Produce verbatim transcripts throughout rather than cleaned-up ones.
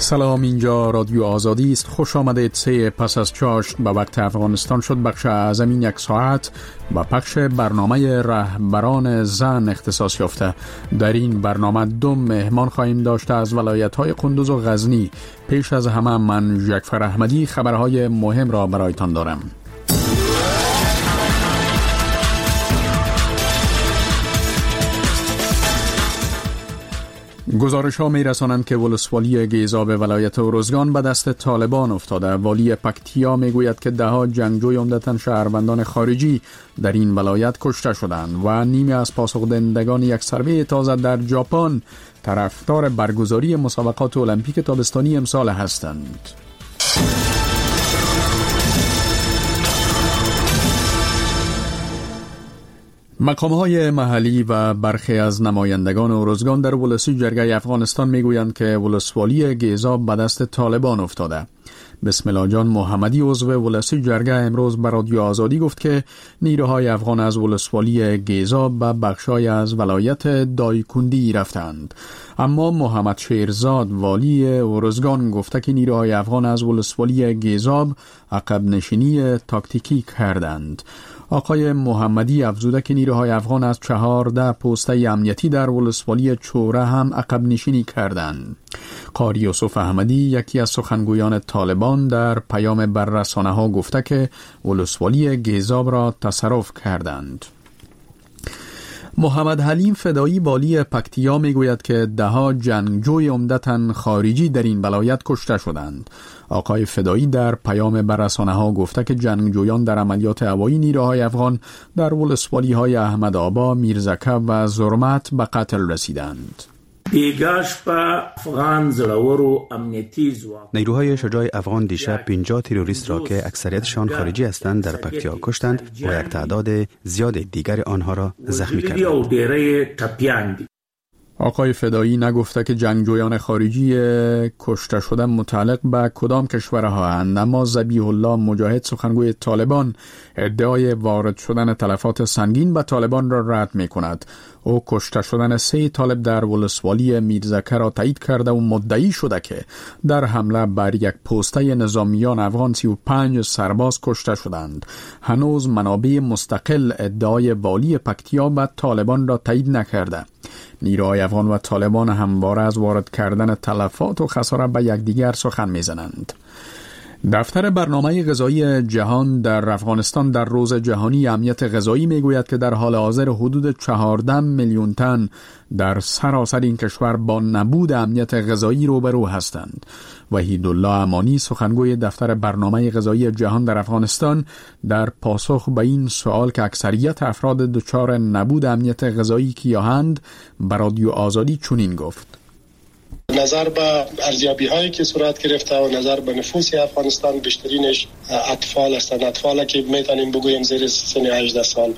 سلام، اینجا رادیو آزادی است. خوش آمدید. سه پس از چاشت به وقت افغانستان شد بخش از این یک ساعت و پخش برنامه رهبران زن اختصاص یافته. در این برنامه دو مهمان خواهیم داشته از ولایت‌های قندوز و غزنی. پیش از همه من جعفر احمدی خبرهای مهم را برایتان دارم. گزارش ها می رسانند که ولسوالی گیزاب ولایت ارزگان به دست طالبان افتاده. والی پکتیا می گوید که ده ها جنگجوی عمدتاً شهروندان خارجی در این ولایت کشته شدند و نیمی از پاسخدهندگان یک سروی تازه در ژاپن طرفدار برگزاری مسابقات المپیک تابستانی امسال هستند. مقام‌های محلی و برخی از نمایندگان ارزگان در ولسی جرگه افغانستان میگویند که ولسوالی گیزاب به دست طالبان افتاده. بسم الله جان محمدی عضو ولسی جرگه امروز به رادیو آزادی گفت که نیروهای افغان از ولسوالی گیزاب به بخشای از ولایت دایکندی رفتند. اما محمد شیرزاد والی ارزگان گفته که نیروهای افغان از ولسوالی گیزاب عقب نشینی تاکتیکی کردند. آقای محمدی افزوده که نیروهای افغان از چهارده پسته امنیتی در ولسوالی چوره هم عقب نشینی کردند. قاری یوسف احمدی یکی از سخنگویان طالبان در پیام بر رسانه ها گفته که ولسوالی گیزاب را تصرف کردند. محمد حلیم فدایی والی پکتیا می گوید که ده ها جنگجوی عمدتاً خارجی در این ولایت کشته شدند. آقای فدایی در پیام بر رسانه ها گفته که جنگجویان در عملیات هوایی نیروهای افغان در ولسوالی های احمدآبا، میرزکه و زرمت به قتل رسیدند. نیروهای شجاع افغان دیشب پنجاه تروریست را که اکثریتشان خارجی هستند در پکتیا کشتند و یک تعداد زیاد دیگر آنها را زخمی کردند. آقای فدایی نگفته که جنگجویان خارجی کشته شده متعلق به کدام کشورها هستند، اما ذبیح الله مجاهد سخنگوی طالبان ادعای وارد شدن تلفات سنگین به طالبان را رد می کند. او کشته شدن سه طالب در ولسوالی میرزکه را تایید کرده و مدعی شده که در حمله بر یک پسته نظامیان افغان سی و پنج سرباز کشته شدند. هنوز منابع مستقل ادعای والی پکتیا به طالبان را تایید نکرده. نیروهای افغان و طالبان همواره از وارد کردن تلفات و خسارت به یکدیگر سخن میزنند. دفتر برنامه غذایی جهان در افغانستان در روز جهانی امنیت غذایی میگوید که در حال حاضر حدود چهارده میلیون تن در سراسر این کشور با نبود امنیت غذایی روبرو هستند. وحیدالله امانی سخنگوی دفتر برنامه غذایی جهان در افغانستان در پاسخ به این سوال که اکثریت افراد دچار نبود امنیت غذایی کیاهند به رادیو آزادی چنین گفت: نظر به ارزیابی هایی که صورت گرفته و نظر به نفوس افغانستان بیشترینش اطفال هستند. اطفالی که میتونیم بگوییم زیر سن هجده سال.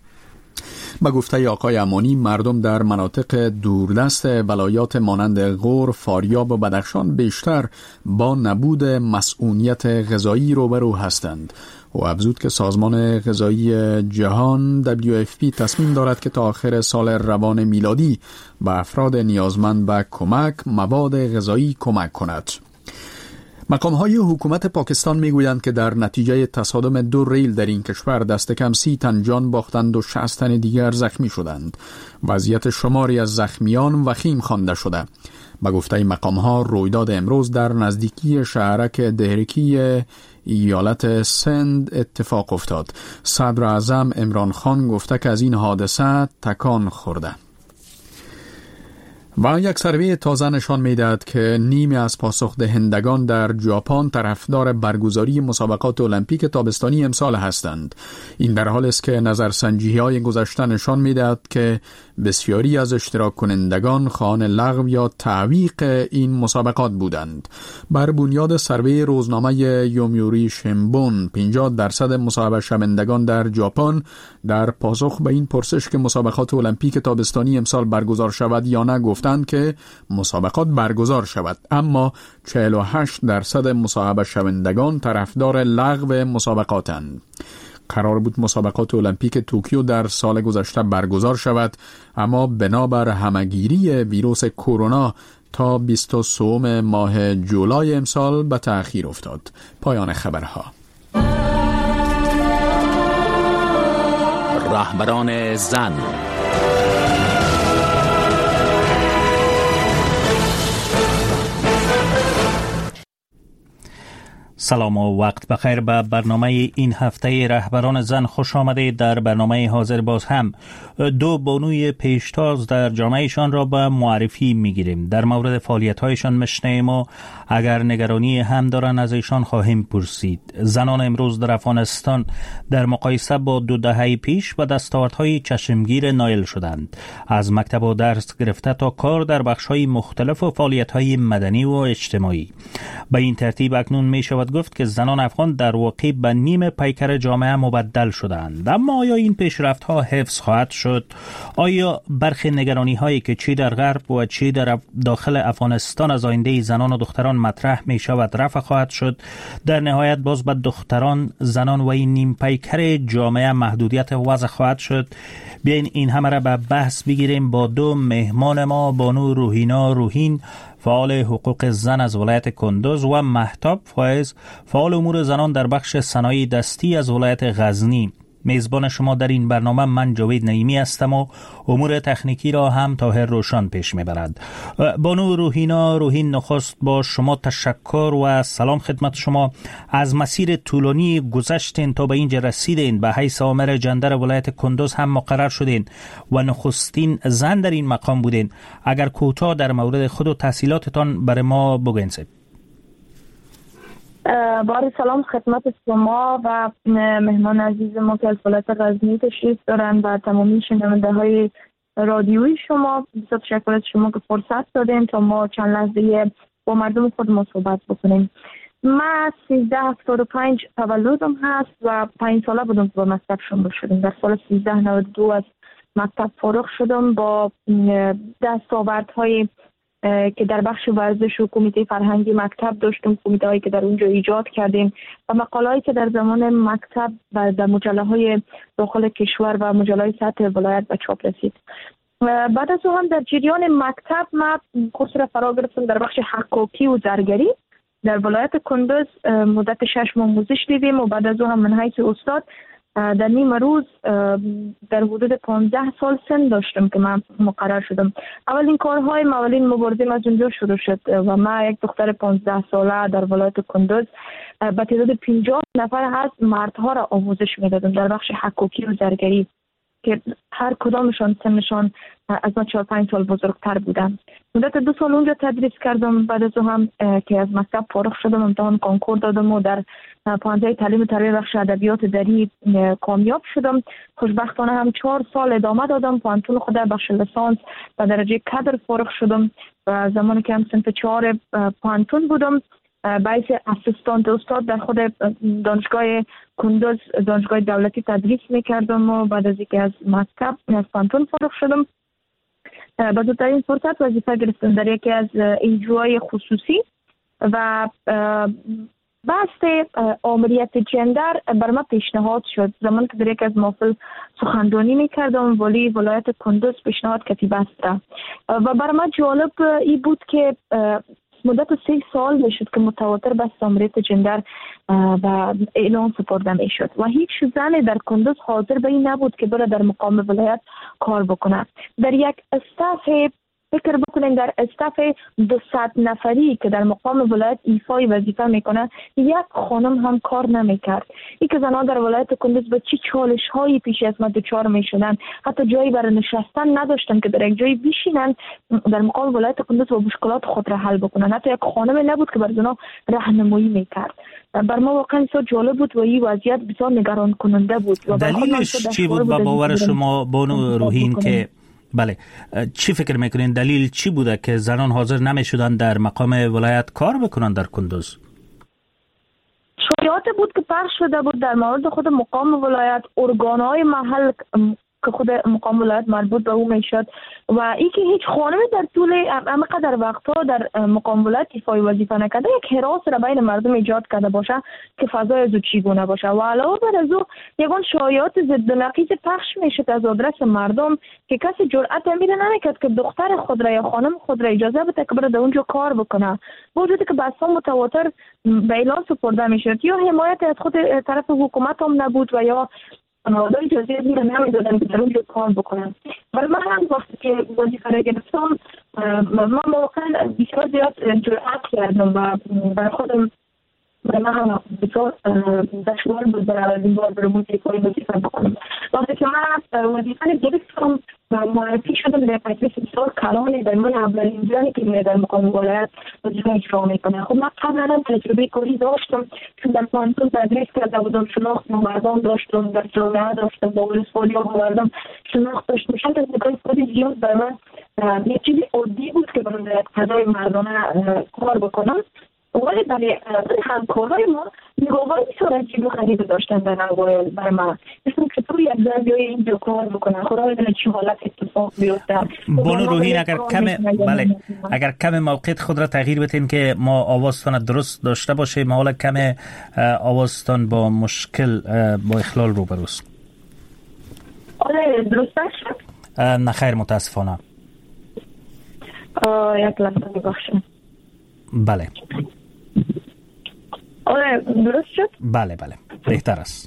با گفته آقای امانی مردم در مناطق دوردست ولایات مانند غور، فاریاب و بدخشان بیشتر با نبود مسئولیت غذایی روبرو هستند. و افزود که سازمان غذایی جهان دبلیو اف پی تصمیم دارد که تا آخر سال روان میلادی به افراد نیازمند به کمک مواد غذایی کمک کند. مقام‌های حکومت پاکستان میگویند که در نتیجه تصادم دو ریل در این کشور دست کم سی تن جان باختند و شصت تن دیگر زخمی شدند. وضعیت شماری از زخمیان وخیم خوانده شده. به گفته مقام‌ها رویداد امروز در نزدیکی شهرک دهرکی ایالت سند اتفاق افتاد. صدر اعظم عمران خان گفته که از این حادثه تکان خورده. و یک سروی تازه نشان می‌دهد که نیمی از پاسخدهندگان در ژاپن طرفدار برگزاری مسابقات المپیک تابستانی امسال هستند. این در حالی است که نظرسنجی‌های گذشته نشان می‌دهد که بسیاری از اشتراک کنندگان خواهان لغو یا تعویق این مسابقات بودند. بر بنیاد سروی روزنامه یومیوری شنبون، پنجاه درصد مصاحبه شوندگان در ژاپن در پاسخ به این پرسش که مسابقات المپیک تابستانی امسال برگزار شود یا نه گفتند که مسابقات برگزار شود، اما چهل و هشت درصد مصاحبه شوندگان طرفدار لغو مسابقاتند. قرار بود مسابقات المپیک توکیو در سال گذشته برگزار شود، اما بنابر همهگیری ویروس کرونا تا بیست و سه ماه جولای امسال به تأخیر افتاد. پایان خبرها. رهبران زن. سلام و وقت بخیر. به برنامه این هفته رهبران زن خوش آمده. در برنامه حاضر باز هم دو بانوی پیشتاز در جامعهشان را به معرفی میگیریم. در مورد فعالیت‌هایشان میشنویم و اگر نگرانی هم دارن از ایشان خواهیم پرسید. زنان امروز در افغانستان در مقایسه با دو دهه پیش به دستاوردهای چشمگیر نائل شدند. از مکتب و درس گرفته تا کار در بخش‌های مختلف و فعالیت‌های مدنی و اجتماعی. به این ترتیب اکنون میشود گفت که زنان افغان در واقع به نیم پیکر جامعه مبدل شدند. اما آیا این پیشرفت ها حفظ خواهد شد؟ آیا برخی نگرانی هایی که چی در غرب و چی در داخل افغانستان از آینده زنان و دختران مطرح می شود رفع خواهد شد؟ در نهایت باز به دختران، زنان و این نیم پیکر جامعه محدودیت وضع خواهد شد؟ بیاین این همه را به بحث بگیریم با دو مهمان ما، بانو روحینا روحین، فعال حقوق زن از ولایت کندوز، و مهتاب فایز، فعال امور زنان در بخش صنایع دستی از ولایت غزنی. میزبان شما در این برنامه من جاوید نعیمی هستم و امور تکنیکی را هم طاهر روشن پیش میبرد. بانو روحینا روحین، نخست با شما تشکر و سلام خدمت شما. از مسیر طولانی گذشتین تا به اینجا رسیدین، به حیث آمر جندر ولایت کندوز هم مقرر شدین و نخستین زن در این مقام بودین. اگر کوتاه در مورد خود و تحصیلاتتان برای ما بگوین. بار سلام خدمت شما و مهمان عزیز ما که از ولایت غزنی تشریف دارن و تمامی شنونده های رادیویی شما. بسیار تشکر از شما که فرصت دادین تا ما چند لحظه با مردم خود ما صحبت بکنیم. من سیزده هفتاد و پنج تولدم هست و پنج ساله بودم که با مکتب شروع شدم. در سال سیزده نود و دو از مکتب فارغ شدم با دستاوردهای که در بخش ورزش و کمیته فرهنگی مکتب داشتم، کمیته هایی که در اونجا ایجاد کردیم و مقاله هایی که در زمان مکتب و در مجله های داخل کشور و مجله های سطح ولایت به چاپ رسید. بعد از اون هم در جریان مکتب من کورس را فرا گرفتم در بخش حقاقی و زرگری در ولایت کندوز. مدت شش ماه آموزش دیدیم و بعد از اون هم من حیث استاد در نیم روز در حدود پانزده سال سن داشتم که من مقرر شدم. اولین کارهای ما، اولین مبارزه از اونجا شروع شد و من یک دختر پانزده ساله در ولایت کندوز با تعداد پنجاه نفر از مردها را آموزش میدادم در بخش حقاقی و زرگری که هر کدامشان سنشان از من چهار پنج سال بزرگتر بودن. مدت دو سال اونجا تدریس کردم. بعد از اون هم که از مکتب فارغ شدم امتحان کنکور دادم و در پانزده تعلیم و تربیت بخش ادبیات دری کامیاب شدم. خوشبختانه هم چهار سال ادامه دادم. پانتون خود بخش لیسانس و درجه کادر فارغ شدم و زمانی که هم صنف چهار پانتون بودم باعث اسیستانت استاد در خود دانشگاه کندوز، دانشگاه دولتی تدریس میکردم و بعد از اینکه از مکتب از پانتون فارغ شدم با زودترین فرصت وظیفه گرفتم در یکی از انجیوهای خصوصی و بحث آمریت جندر بر من پیشنهاد شد. زمان که در یک از محفل سخنرانی میکردم ولی ولایت کندوز پیشنهاد کتی بست را و بر من جالب ای بود که مدت سه سال میشد که متواتر بحث آمریت جندر و اعلان سپرده میشد و هیچ زن در کندوز حاضر به این نبود که بره در مقام ولایت کار بکنه. در یک استاف فکر بکنین، در استاف دویست نفری که در مقام ولایت ایفای وظیفه میکنه یک خانم هم کار نمیکرد. این که زنان در ولایت کندوز به چی چالش هایی پیش از ما دچار میشدن، حتی جایی برای نشستن نداشتن که در یک جایی بشینن در مقام ولایت کندوز و مشکلات خود را حل بکنن. حتی یک خانم نبود که بر زنان راهنمایی میکرد. بر ما واقعا بسیار جالب بود و این وضعیت بسیار نگران کننده بود. دلیلش چی بود با باور شما بانو روحین که بله چی فکر میکنین دلیل چی بوده که زنان حاضر نمیشدن در مقام ولایت کار بکنن در کندوز؟ شایعات بود که پخش شده بود در مورد خود مقام ولایت ارگانهای محل که خود مقام ولایت مربوط به او میشد و این که هیچ خانمی در طول همقدر وقتها در مقام ولایت ایفای وظیفه نکرده، یک هراس را بین مردم ایجاد کرده باشه که فضای از او چگونه باشه و علاوه بر از او یگان شایعات ضد و نقیض پخش میشد از آدرس مردم که کسی جرأت میره نمیکرد که دختر خود را یا خانم خود را اجازه بده که بره در اونجا کار بکنه، با وجودی که بحث متواتر به اعلان سپرده میشد یا حمایت از خود طرف حکومت هم نبود و یا خانواده اجازه دیگه نمیدادن که در اونجا کار بکنن. ولی من هم وقتی که وظیفه را گرفتم من واقعا بسیار زیاد جرأت کردم و برای خودم و من هم بسیار دشوار بود برای این بار برای موسیقی وظیفه بکنم. وقتی که من وظیفه گرفتم و معرفی شدم در پکیج بسیار کلانی در من اولین جایی که می در مقام ولایت وظیفه اجرا میکنه. خب من قبلا تجربه کاری داشتم چون در پانتون تدریس کرده بودم، شناخت با مردم داشتم، در جامعه داشتم، با ولسوالی ها با مردم شناخت داشتم. چند از نگاه خودی زیاد برای من یک چیز عادی بود که من در فضای مردانه کار بکنم. ولی برای همکارای ما نگاه‌های بسیار عجیب و غریب داشتن در اوایل برای من. مثل که تو یک ذره بیای اینجا کار بکنن، خدا بدونه چه حالت اتفاق بیفته. بانو روحین اگر کم بله اگر کم موقعیت خود را تغییر بدین که ما آوازتان درست داشته باشه، ما حالا کم آوازتان با مشکل با اخلال روبروست. آره درست شد؟ نه خیر متاسفانه. یک لحظه ببخشید. بله. آره درست شد؟ بله بله بهتر است.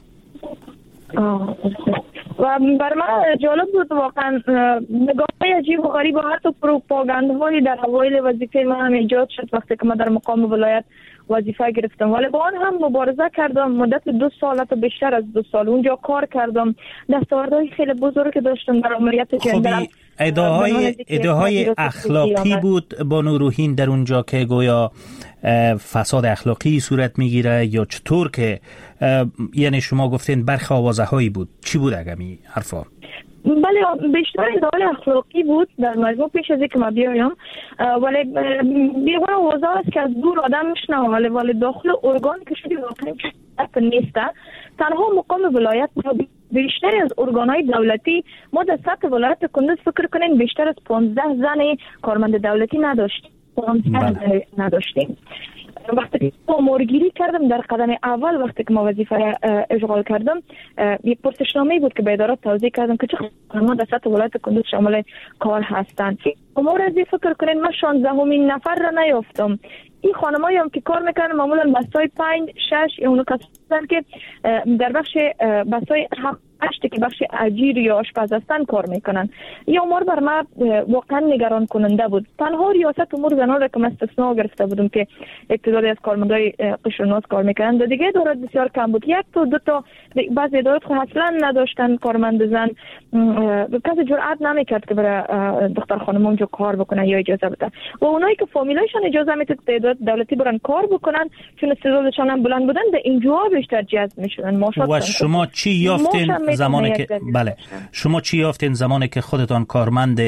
و بر من جالب بود واقعا نگاه های عجیب و غریب و حتی پروپاگاندهایی در اوایل وظیفه من هم ایجاد شد وقتی که من در مقام ولایت وظیفه گرفتم، ولی با آن هم مبارزه کردم. مدت دو سال تا بیشتر از دو سال اونجا کار کردم. دستاوردهای خیلی بزرگ داشتم در امریت جنرال. ادعاهای ادعاهای اخلاقی بود بانو روحین در اونجا که گویا فساد اخلاقی صورت میگیره یا چطور که یعنی شما گفتین برخی آوازه هایی بود، چی بود اگمی حرفا؟ بله بیشتر ادعای اخلاقی بود در مجموع پیش از اینکه ما بیایم، ولی بیگونه آوازه است که از دور آدم میشنوه ولی ولی داخل ارگان که شدی واقعا نیسته. تنها مقام ولایت بیشتر از ارگانهای دولتی ما در سطح ولایت کندوز فکر کنین بیشتر از پانزده زن کارمند دولتی نداشتیم. پانزده زن نداشتیم. وقتی که امورگیری کردم در قدم اول وقتی که ما وظیفه اشغال کردم یک پرسشنامه بود که به اداره توضیح کردم که چه خانم‌ها در سطح ولایت کندوز شامل کار هستند. امور از فکر کنین من شانزدهمین نفر را نیافتم. این خانمایی هم که کار میکنن معمولا بسای پنج شش اونو کسان که در بخش بسای هشت که بخش اجیر یا آشپز هستن کار میکنن. این امور بر ما واقعا نگران کننده بود. تنها ریاست امور زنان را که استثناء گرفته بودم که تعدادی از کارمندای قشرناس کار میکنن. در دیگه ادارات بسیار کم بود. یک تا دو تا بعضی ادارات خود اصلا نداشتن کارمند زن. کسی جرئت نمیکرد که برای دختر خانم اونجا کار بکنه یا اجازه بده. و اونایی که فامیلایشون اجازه میداد تعداد دولتی برن کار بکنن چون استعدادشان هم بلند بودن به اینجا بیشتر جذب میشدن. و شما چی یافتین زمانی که بله شما چی یافتین زمانی که خودتان کارمند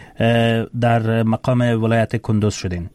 در مقام ولایت کندوز شدین؟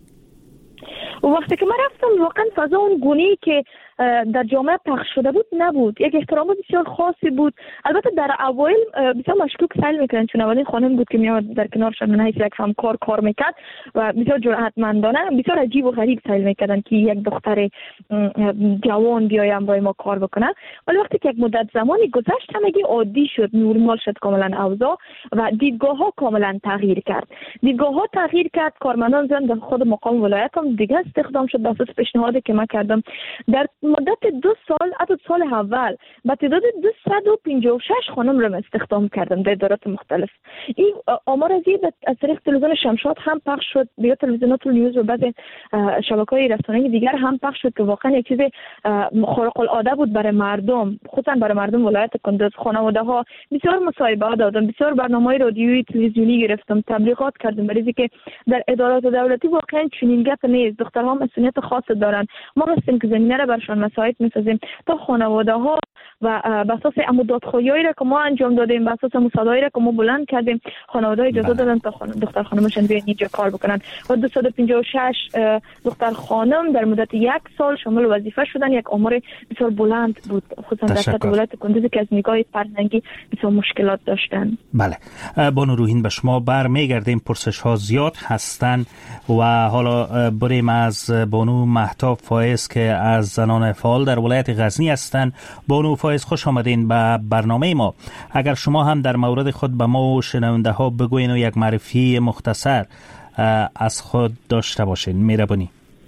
وقتی که من رفتم واقعا فضا اون گونه‌ای که در جامعه پخش شده بود نبود. یک احترام بسیار خاصی بود. البته در اوایل بسیار مشکوک سعی میکنن چون اولین خانم بود که میاد در کنارشان من حیث یک همکار کار میکرد و بسیار جرأتمندانه بسیار عجیب و غریب سعی میکردن که یک دختر جوان بیایم با ما کار بکنه. ولی وقتی که یک مدت زمانی گذشت همگی عادی شد، نورمال شد کاملا اوضاع و دیدگاه ها کاملا تغییر کرد. دیدگاه ها تغییر کرد. کارمندان زن در خود مقام ولایت هم دیگه استخدام شد بر اساس پیشنهادی که من کردم. در مدت دو سال حتی سال اول با تعداد دویست و پنجاه و شش خانم را استخدام کردم در ادارات مختلف. این آمار از از طریق تلویزیون شمشاد هم پخش شد، یا تلویزیونات نیوز و بعضی شبکه‌های رسانه‌ای دیگر هم پخش شد که واقعا یک چیز خارق العاده بود برای مردم، خصوصا برای مردم ولایت کندوز. خانواده‌ها بسیار مصاحبه دادم، بسیار برنامه‌های رادیویی تلویزیونی گرفتم، تبلیغات کردم برای اینکه در ادارات دولتی واقعا چنین گپ نیست. دخترها مسئولیت خاص دارن. ما هستیم که زمینه را برشان مساعد می‌سازیم تا خانواده‌ها و به اساس امو دادخواهیایی را که ما انجام دادیم، به اساس مصادایی را که ما بلند کردیم، خانواده اجازه دادن تا خانم دختر خانمشون بیان اینجا کار بکنن و دویست و پنجاه و شش دختر خانم در مدت یک سال شامل وظیفه شدن. یک آمار بسیار بلند بود، خصوصا در سطح ولایت کندوز که از نگاه فرهنگی بسیار مشکلات داشتن. بله بانو روحین، به شما برمیگردیم، پرسش ها زیاد هستن و حالا بریم از بانو مهتاب فایز که از زنان فعال در ولایت غزنی هستند. بانو فایز خوش آمدین به برنامه ما. اگر شما هم در مورد خود به ما و شنونده ها بگوین و یک معرفی مختصر از خود داشته باشین، مهربانی.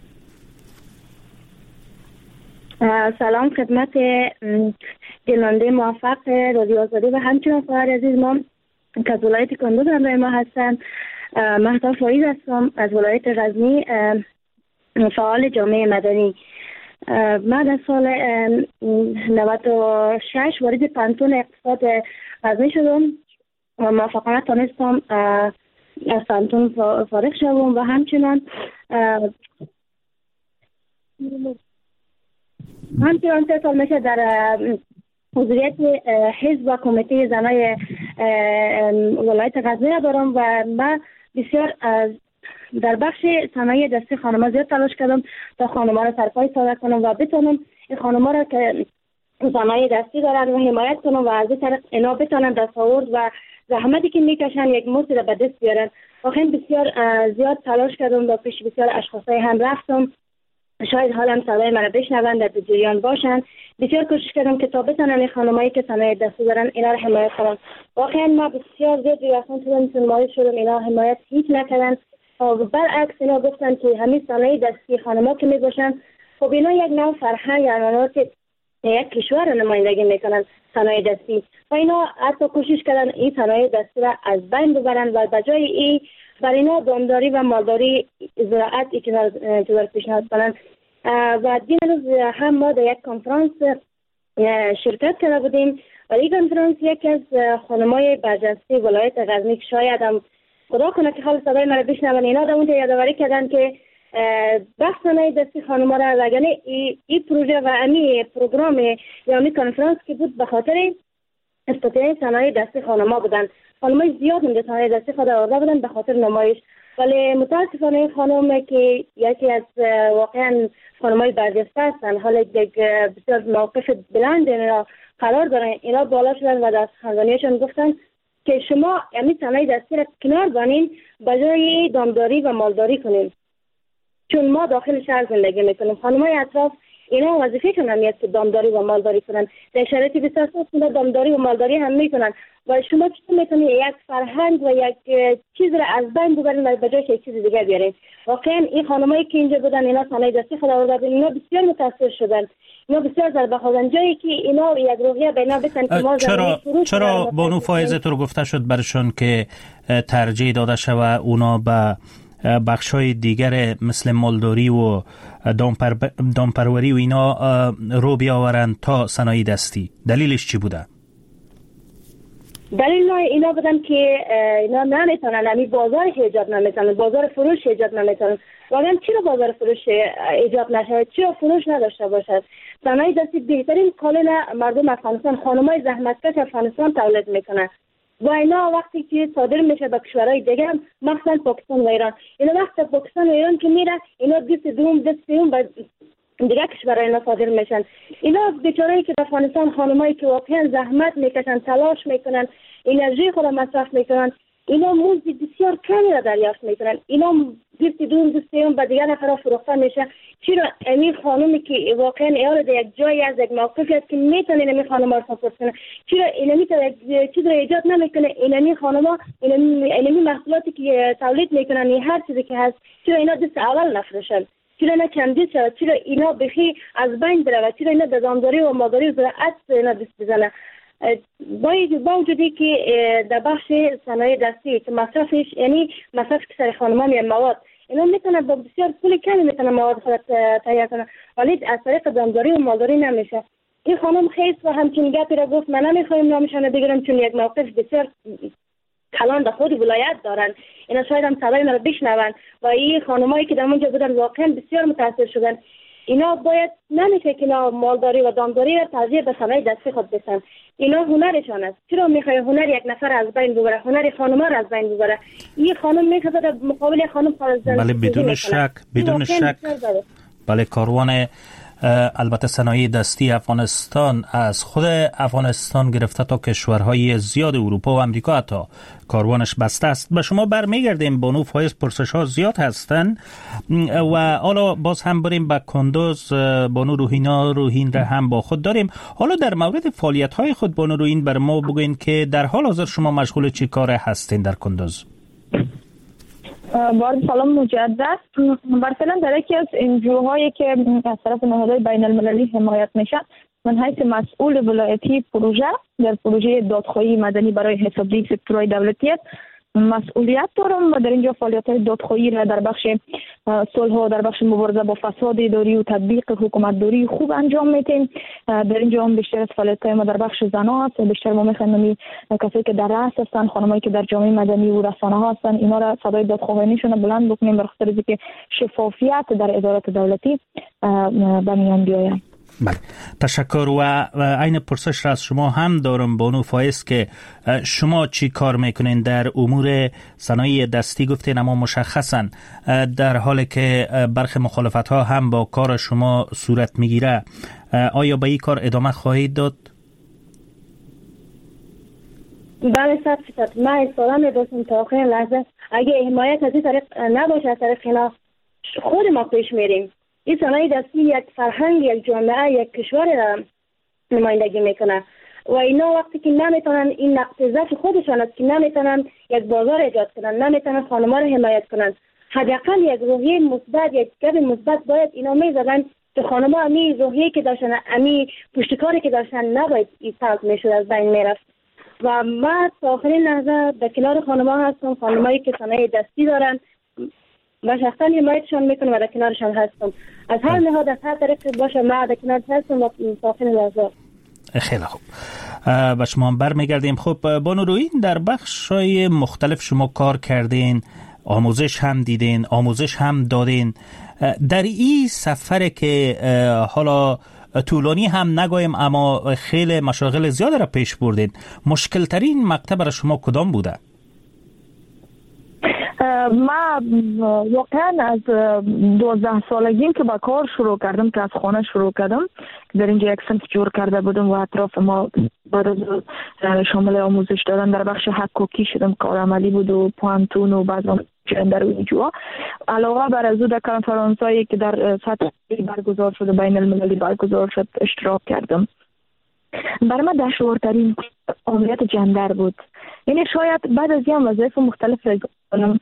سلام خدمت گلنده موفق رادیو آزادی و همچنین خواهر عزیز ما که از ولایت کندوز همراه ما هستند. مهتاب فایز هستم از ولایت غزنی، فعال جامعه مدنی. من در سال نود و شش وارد پانتون اقتصاد غزنی شدم و موفقانه تانستم از پانتون فارغ شدم و همچنان همچنان سه سال میشه در حضوریت حزب و کمیته زنای ولایت غزنی دارم و من بسیار در بخش صنایع دستی خانم‌ها زیاد تلاش کردم تا خانم‌ها را سرپای سازی کنم و بتونم این خانم‌ها را که صنایع دستی دارن و حمایت کنم و از این طریق اینا بتونن دستاورد و زحمتی که میکشن یک مزد را به دست بیارن. واقعا بسیار زیاد تلاش کردم و پیش بسیار اشخاصای هم رفتم، شاید حالم صدای من را بشنون، در جریان باشن. بسیار کوشش کردم که تا بتونن این خانمایی که صنایع دستی دارن اینا را حمایت کنم. واقعا ما بسیار زیاد ریاستان تو مایل شدم، اینا حمایت هیچ نکردن و برعکس اینا گفتن که همین صنایع دستی خانم‌ها که میباشن، خب اینا یک نوع فرهنگ یعنی که یک کشور را نمایندگی میکنن صنایع دستی و اینا حتی کوشش کردن این صنایع دستی را از بین ببرن و بجای این برای اینا دامداری و مالداری زراعت اجازه پیشنهاد کنن. و دین روز هم ما در یک کنفرانس شرکت کرده بودیم و این کنفرانس یکی از خانمای برجسته ولایت غزنی که شاید هم خدا کنه که حال صدای من رو بشنون، اینا در اونجا یادآوری کردن که بحث صنایع دستی خانم‌ها را و یعنی این پروژه و امی پروگرام یا امی کنفرانس که بود به خاطر استفاده صنایع دستی خانم‌ها بودن. خانم‌های زیاد من صنایع دستی خود آورده بودن به خاطر نمایش، ولی متاسفانه این خانم که یکی از واقعا خانم‌های برجسته هستن، حالا یک بسیار موقف بلند اینا قرار دارن، اینا بالا شدن و در سخنرانیشون گفتن که شما یعنی صنایع دستی را کنار بانین بجای دامداری و مالداری کنین، چون ما داخل شهر زندگی میکنیم. خانم‌های اطراف اینا وظیفه کنن میاد که دامداری و مالداری کنن، در شرایطی بسیار سخت دامداری و مالداری هم میکنن و شما چطور میتونید یک فرهنگ و یک چیز را از بین ببرین و بجایش یک چیز دیگه بیارین؟ واقعا این خانمایی که اینجا بودن اینا صنایع دستی خود آوردن، اینا بسیار متاثر شدن، اینا بسیار ضربه خوردن، جایی که اینا یک روحیه بینا بتن که ما چرا چرا بانو فایزه تو گفته شد برشون که ترجیح داده شود اونا به بخشای دیگر مثل مالداری و دامپر دامپروری و اینا رو بیاورن تا صنایع دستی؟ دلیلش چی بوده؟ دلیل اینا بودن که اینا نمیتونن، همین بازارش ایجاد نمیتونن، بازار فروش ایجاد نمیتونن. واقعا چرا بازار فروش ایجاد نشه؟ چرا فروش نداشته باشد؟ صنایع دستی بهترین کالای مردم افغانستان، خانمای زحمتکش افغانستان تولید میکنن و اینا وقتی که صادر میشه به کشورهای دیگه هم مثلا پاکستان و ایران، اینا وقتی پاکستان و ایران که میره اینا دست دوم دست سوم به دیگه کشورهای اینا صادر میشن. اینا بیچاره‌ای که در افغانستان خانمایی که واقعا زحمت میکشن، تلاش میکنن، انرژی خود مصرف میکنن، اینا مزد بسیار کمی را دریافت میکنن، اینا دست دوم دست سوم به دیگه نفرا فروخته میشه. چرا امیر خانومی که واقعا ایال در یک جایی از یک موقفی است که میتونه امیر خانم را ساپورت کنه، چرا اینمی چیز را ایجاد نمیکنه؟ اینمی خانما اینمی محصولاتی که تولید میکنن هر چیزی که هست چرا اینا دست اول نفروشن؟ چرا اینا کمدی شد؟ چرا اینا بخی از بین بره و چرا اینا به دامداری و مالداری و زراعت اینا دست بزنه؟ با وجودی که در بخش صنایع دستی که مصرفش یعنی مصرف که سر خانمان یا مواد اینا میتونه با بسیار پول کمی میتونه مواد خود تهیه کنه، ولی از طریق دامداری و مالداری نمیشه. این خانم خیس و همچین گپی را گفت من نمیخوایم نامشانه بگیرم چون یک موقف بسیار کلان در خود ولایت دارن، اینا شاید هم صدای من رو بشنون و این خانمایی که در اونجا بودن واقعا بسیار متاثر شدن. اینا باید نمیشه که اینا مالداری و دامداری را ترجیح به صنایع دستی خود بدن. اینا هنرشان است. چرا میخوای هنر یک نفر از بین ببره؟ هنر خانم‌ها را از بین ببره. این خانم میخواد در مقابل خانم فرزند. بله بدون شک بدون شک. بله کاروان البته صنایع دستی افغانستان از خود افغانستان گرفته تا کشورهای زیاد اروپا و امریکا حتی کاروانش بسته است. به شما برمیگردیم بانو فایز، پرسش ها زیاد هستن و حالا باز هم بریم به کندوز. بانو روحینا روحین را هم با خود داریم. حالا در مورد فعالیت های خود بانو روحین بر ما بگوین که در حال حاضر شما مشغول چی کار هستین در کندوز؟ بار سلام مجدد. مثلا در یکی از انجوهایی که از طرف نهادهای بین المللی حمایت میشه، من حیث مسئول ولایتی پروژه در پروژه دادخواهی مدنی برای حسابدهی سکتورهای دولتی است مسئولیت دارم و در اینجا فعالیت‌های دادخواهی را در بخش صلح و در بخش مبارزه با فساد اداری و تطبیق حکومتداری خوب انجام میدیم. در اینجا هم بیشتر از فعالیت‌های ما در بخش زنان است. بیشتر ما می‌خوایم کسایی که در رأس هستن، خانمایی که در جامعه مدنی و رسانه‌ها هستن، اینا را صدای دادخواهانیشون بلند بکنیم به خاطر اینکه شفافیت در ادارات دولتی به میان بیاید. بله تشکر. و عین پرسش را از شما هم دارم بانو فایز که شما چی کار میکنین در امور صنایع دستی؟ گفتین اما مشخصا در حالی که برخی مخالفت ها هم با کار شما صورت میگیره، آیا به این کار ادامه خواهید داد؟ بله صد فیصد من اصلا میدونم تا آخرین لحظه اگه حمایت از این طریق نباشه از طریق اینا خود ما پیش میریم. این صنایع دستی یک فرهنگ، یک جامعه، یک کشور را نمایندگی میکنه و اینا وقتی که نمیتونن این نقطه ضعف خودشان است که نمیتونن یک بازار ایجاد کنن، نمیتونن خانم‌ها رو حمایت کنن، حداقل یک روحیه مثبت، یک گپ مثبت باید اینا میزدن که خانم‌ها امی روحیه که داشتن، امی پشتکاری که داشتن نباید این سلب میشد، از بین میرفت. و ما تا آخرین لحظه در کنار خانم‌ها هستم، خانمایی که صنایع دستی دارن و شخصا حمایتشان میکنم و در کنارشان هستم. از هر نهاد از هر طریق باشه ما در کنار هستم و متاخر لحظه. خیلی خوب. با شما هم برمیگردیم. خب بانو روحین، در بخش‌های مختلف شما کار کردین، آموزش هم دیدین، آموزش هم دادین. در این سفر که حالا طولانی هم نگویم اما خیلی مشاغل زیاد را پیش بردین، مشکل ترین مقطع برای شما کدام بوده؟ ما واقعا از دوازده سالگیم که با کار شروع کردم، که از خانه شروع کردم، در اینجا یک صنف جور کرده بودم و اطراف ما بعد از شامل آموزش دادن در بخش حقوقی شدم، کار عملی بود و پانتون و بعض در اینجا. علاوه بر از او در کنفرانسایی که در سطح برگزار شده، بین المللی برگزار شد، اشتراک کردم. برای من دشوارترین عملیات جندر بود. یعنی شاید بعد از این وظایف مختلف را کنم،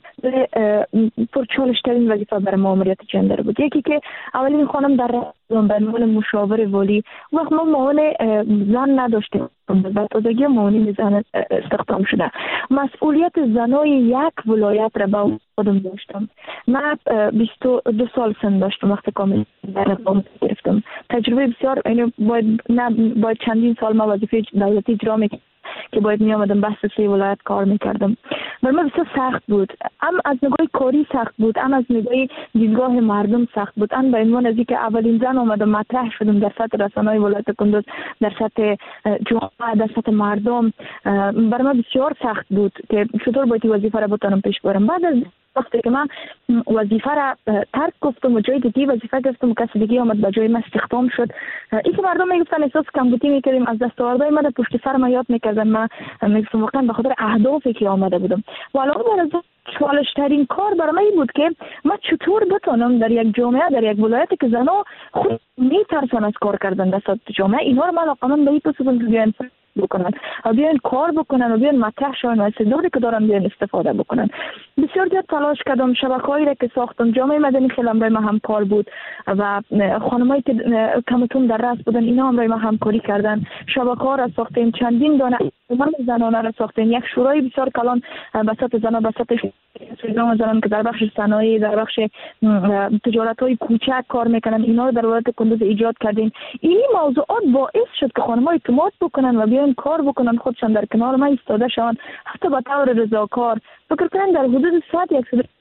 پرچالشترین وظیفه برای ما عملیات جندر بود. یکی که اولین خانم در رسم به عنوان مشاور والی، وقت ما معاون زن نداشتیم، بعد تازگی معاون زن استخدام شده. مسئولیت زنای یک ولایت را با خودم داشتم. من بیست و دو سال سن داشتم وقتی کامل در رسم گرفتم. تجربه بسیار، یعنی باید نه باید چندین سال ما وظیفه دولتی اجرا میکردم که باید می آمدم بحث سی ولایت کار میکردم. برای من بسیار سخت بود، هم از نگاه کاری سخت بود، هم از نگاه دیدگاه مردم سخت بود. هم به عنوان از اینکه اولین زن آمدم مطرح شدم در سطح رسانه‌های ولایت کندوز، در سطح جامعه، در سطح مردم، برای من بسیار سخت بود که چطور باید این وظیفه را بتونم پیش برم. بعد از وقتی که من وظیفه را ترک گفتم و جای دیگه وظیفه گرفتم و کسی دیگه آمد به جای من استخدام شد، این که مردم میگفتن احساس کمبودی میکردیم، از دستاوردهای من پشت سر ما یاد میکردن، من میگفتم واقعا به خاطر اهدافی که آمده بودم. و علاوه بر از چالش‌ترین کار برای من بود که من چطور بتونم در یک جامعه، در یک ولایتی که زنها خود میترسن از کار کردن در سطح جامعه، اینها رو من علاقمند به این پسیدم که بیان بکنن و بیان کار بکنن و بیان مطرح شون و استعدادی که دارن بیان استفاده بکنن. بسیار زیاد تلاش کردم، شبکه‌هایی را که ساختم، جامعه مدنی خیلی برای من همکار بود و خانمایی که کمتون در رأس بودن اینا هم برای من همکاری کردن. شبکه‌ها را ساختیم، چندین دانه من زنانه را ساختیم، یک شورای بسیار کلان وسط زنان، وسط سازمان زنان که در بخش صنایع، در بخش تجارت‌های کوچک کار میکنن، اینا رو در ولایت کندوز ایجاد کردیم. این موضوعات باعث شد که خانم‌ها اعتماد بکنن و بیان کار بکنن، خودشان در کنار ما ایستاده شوند، حتی با طور رضاکار. فکر کنم در حدود صد یک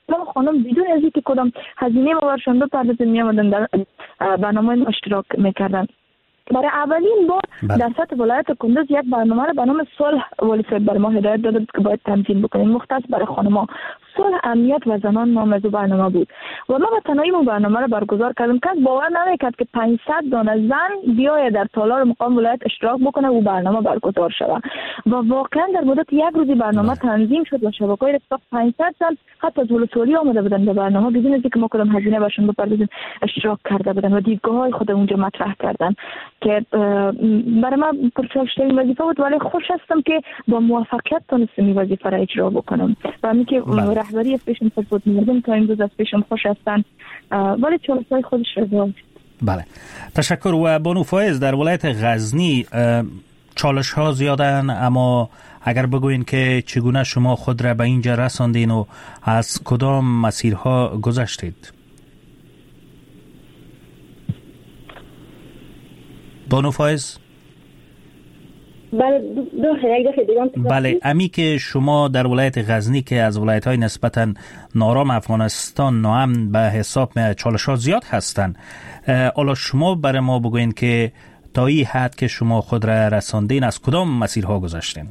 خانم بدون از اینکه کدام هزینه ما برشون بپردازیم میامدن در برنامه اشتراک میکردن. برای اولین بار در سطح ولایت کندوز یک برنامه را به نام صلح ولی صاحب بر ما هدایت داده که باید تنظیم بکنیم مختص برای خانم‌ها. صلح امنیت و زنان نام از برنامه بود و ما به تنهایی اون برنامه را برگزار کردیم. کس باور نمیکرد که پانصد دانه زن بیاید در تالار مقام ولایت اشتراک بکنه و برنامه برگزار شود و واقعا در مدت یک روزی برنامه تنظیم شد و شبکه‌های رفاق پانصد زن حتی از ولسوالی آمده بودن به برنامه بدون از اینکه ما کدام هزینه برشون بپردازیم اشتراک کرده بودن و دیدگاه‌های خود اونجا مطرح کردن که برای من پرچشترین وظیفه بود ولی خوش هستم که با موفقیت تونستم این وظیفه را اجرا بکنم و همین که رهبری از پیشم سپورت مردم تا امروز از پیشم خوش هستن ولی چالش‌های خودش را داشت. بله تشکر. و بانو فایز در ولایت غزنی چالش ها زیادن، اما اگر بگوین که چگونه شما خود را به اینجا رساندین و از کدام مسیرها گذشتید؟ بانو فایز؟ بله دو بله امی که شما در ولایت غزنی که از ولایت های نسبتا نارام افغانستان ناامن به حساب می چالش ها زیاد هستند، حالا شما برای ما بگوین که تا این حد که شما خود را رساندین از کدام مسیرها گذشتین؟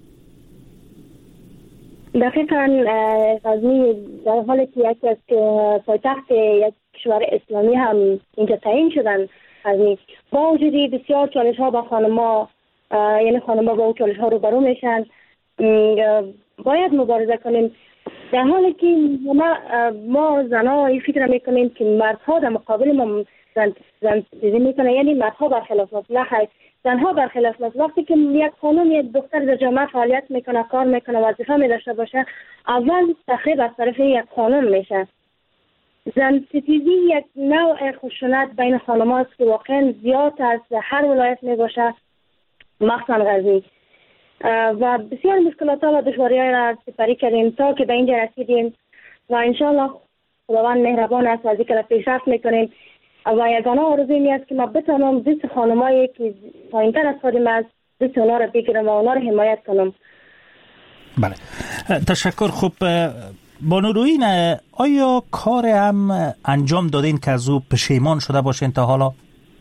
دقیقاً غزنی در حالی که یکی از پایتخت یک کشور اسلامی هم اینجا تعیین شدن غزنی، با وجود بسیار چالش ها با خانم‌ها، یعنی خانم‌ها با چالش ها رو برو میشن، باید مبارزه کنیم. در حالی که ما ما زنها این فکر میکنیم که مردها در مقابل ما زن زن چیزی میکنه، یعنی مردها برخلاف ما. نه خیر، زنها برخلاف ما. وقتی که یک خانم یک دختر در جامعه فعالیت میکنه، کار میکنه، وظیفه میداشته باشه، اول تخریب از طرف یک خانم میشه. زن ستیزی یک نوع خشونت بین خانم هاست که واقعا زیاد از هر ولایت میباشه، مخصوصا غزنی، و بسیار مشکلات ها و دشواری های را سپری کردیم تا که به اینجا رسیدیم و انشالله خداوند مهربان است و از اینکه پیشرفت میکنیم و یگانه آرزوی این است که ما بتونم دست خانمایی که پایین‌تر از خودم است دست اونا را بگیرم و اونا را حمایت کنم. بله تشکر. خوب بانو روین، آیا کار هم انجام دادین که از او پشیمان شده باشین تا حالا؟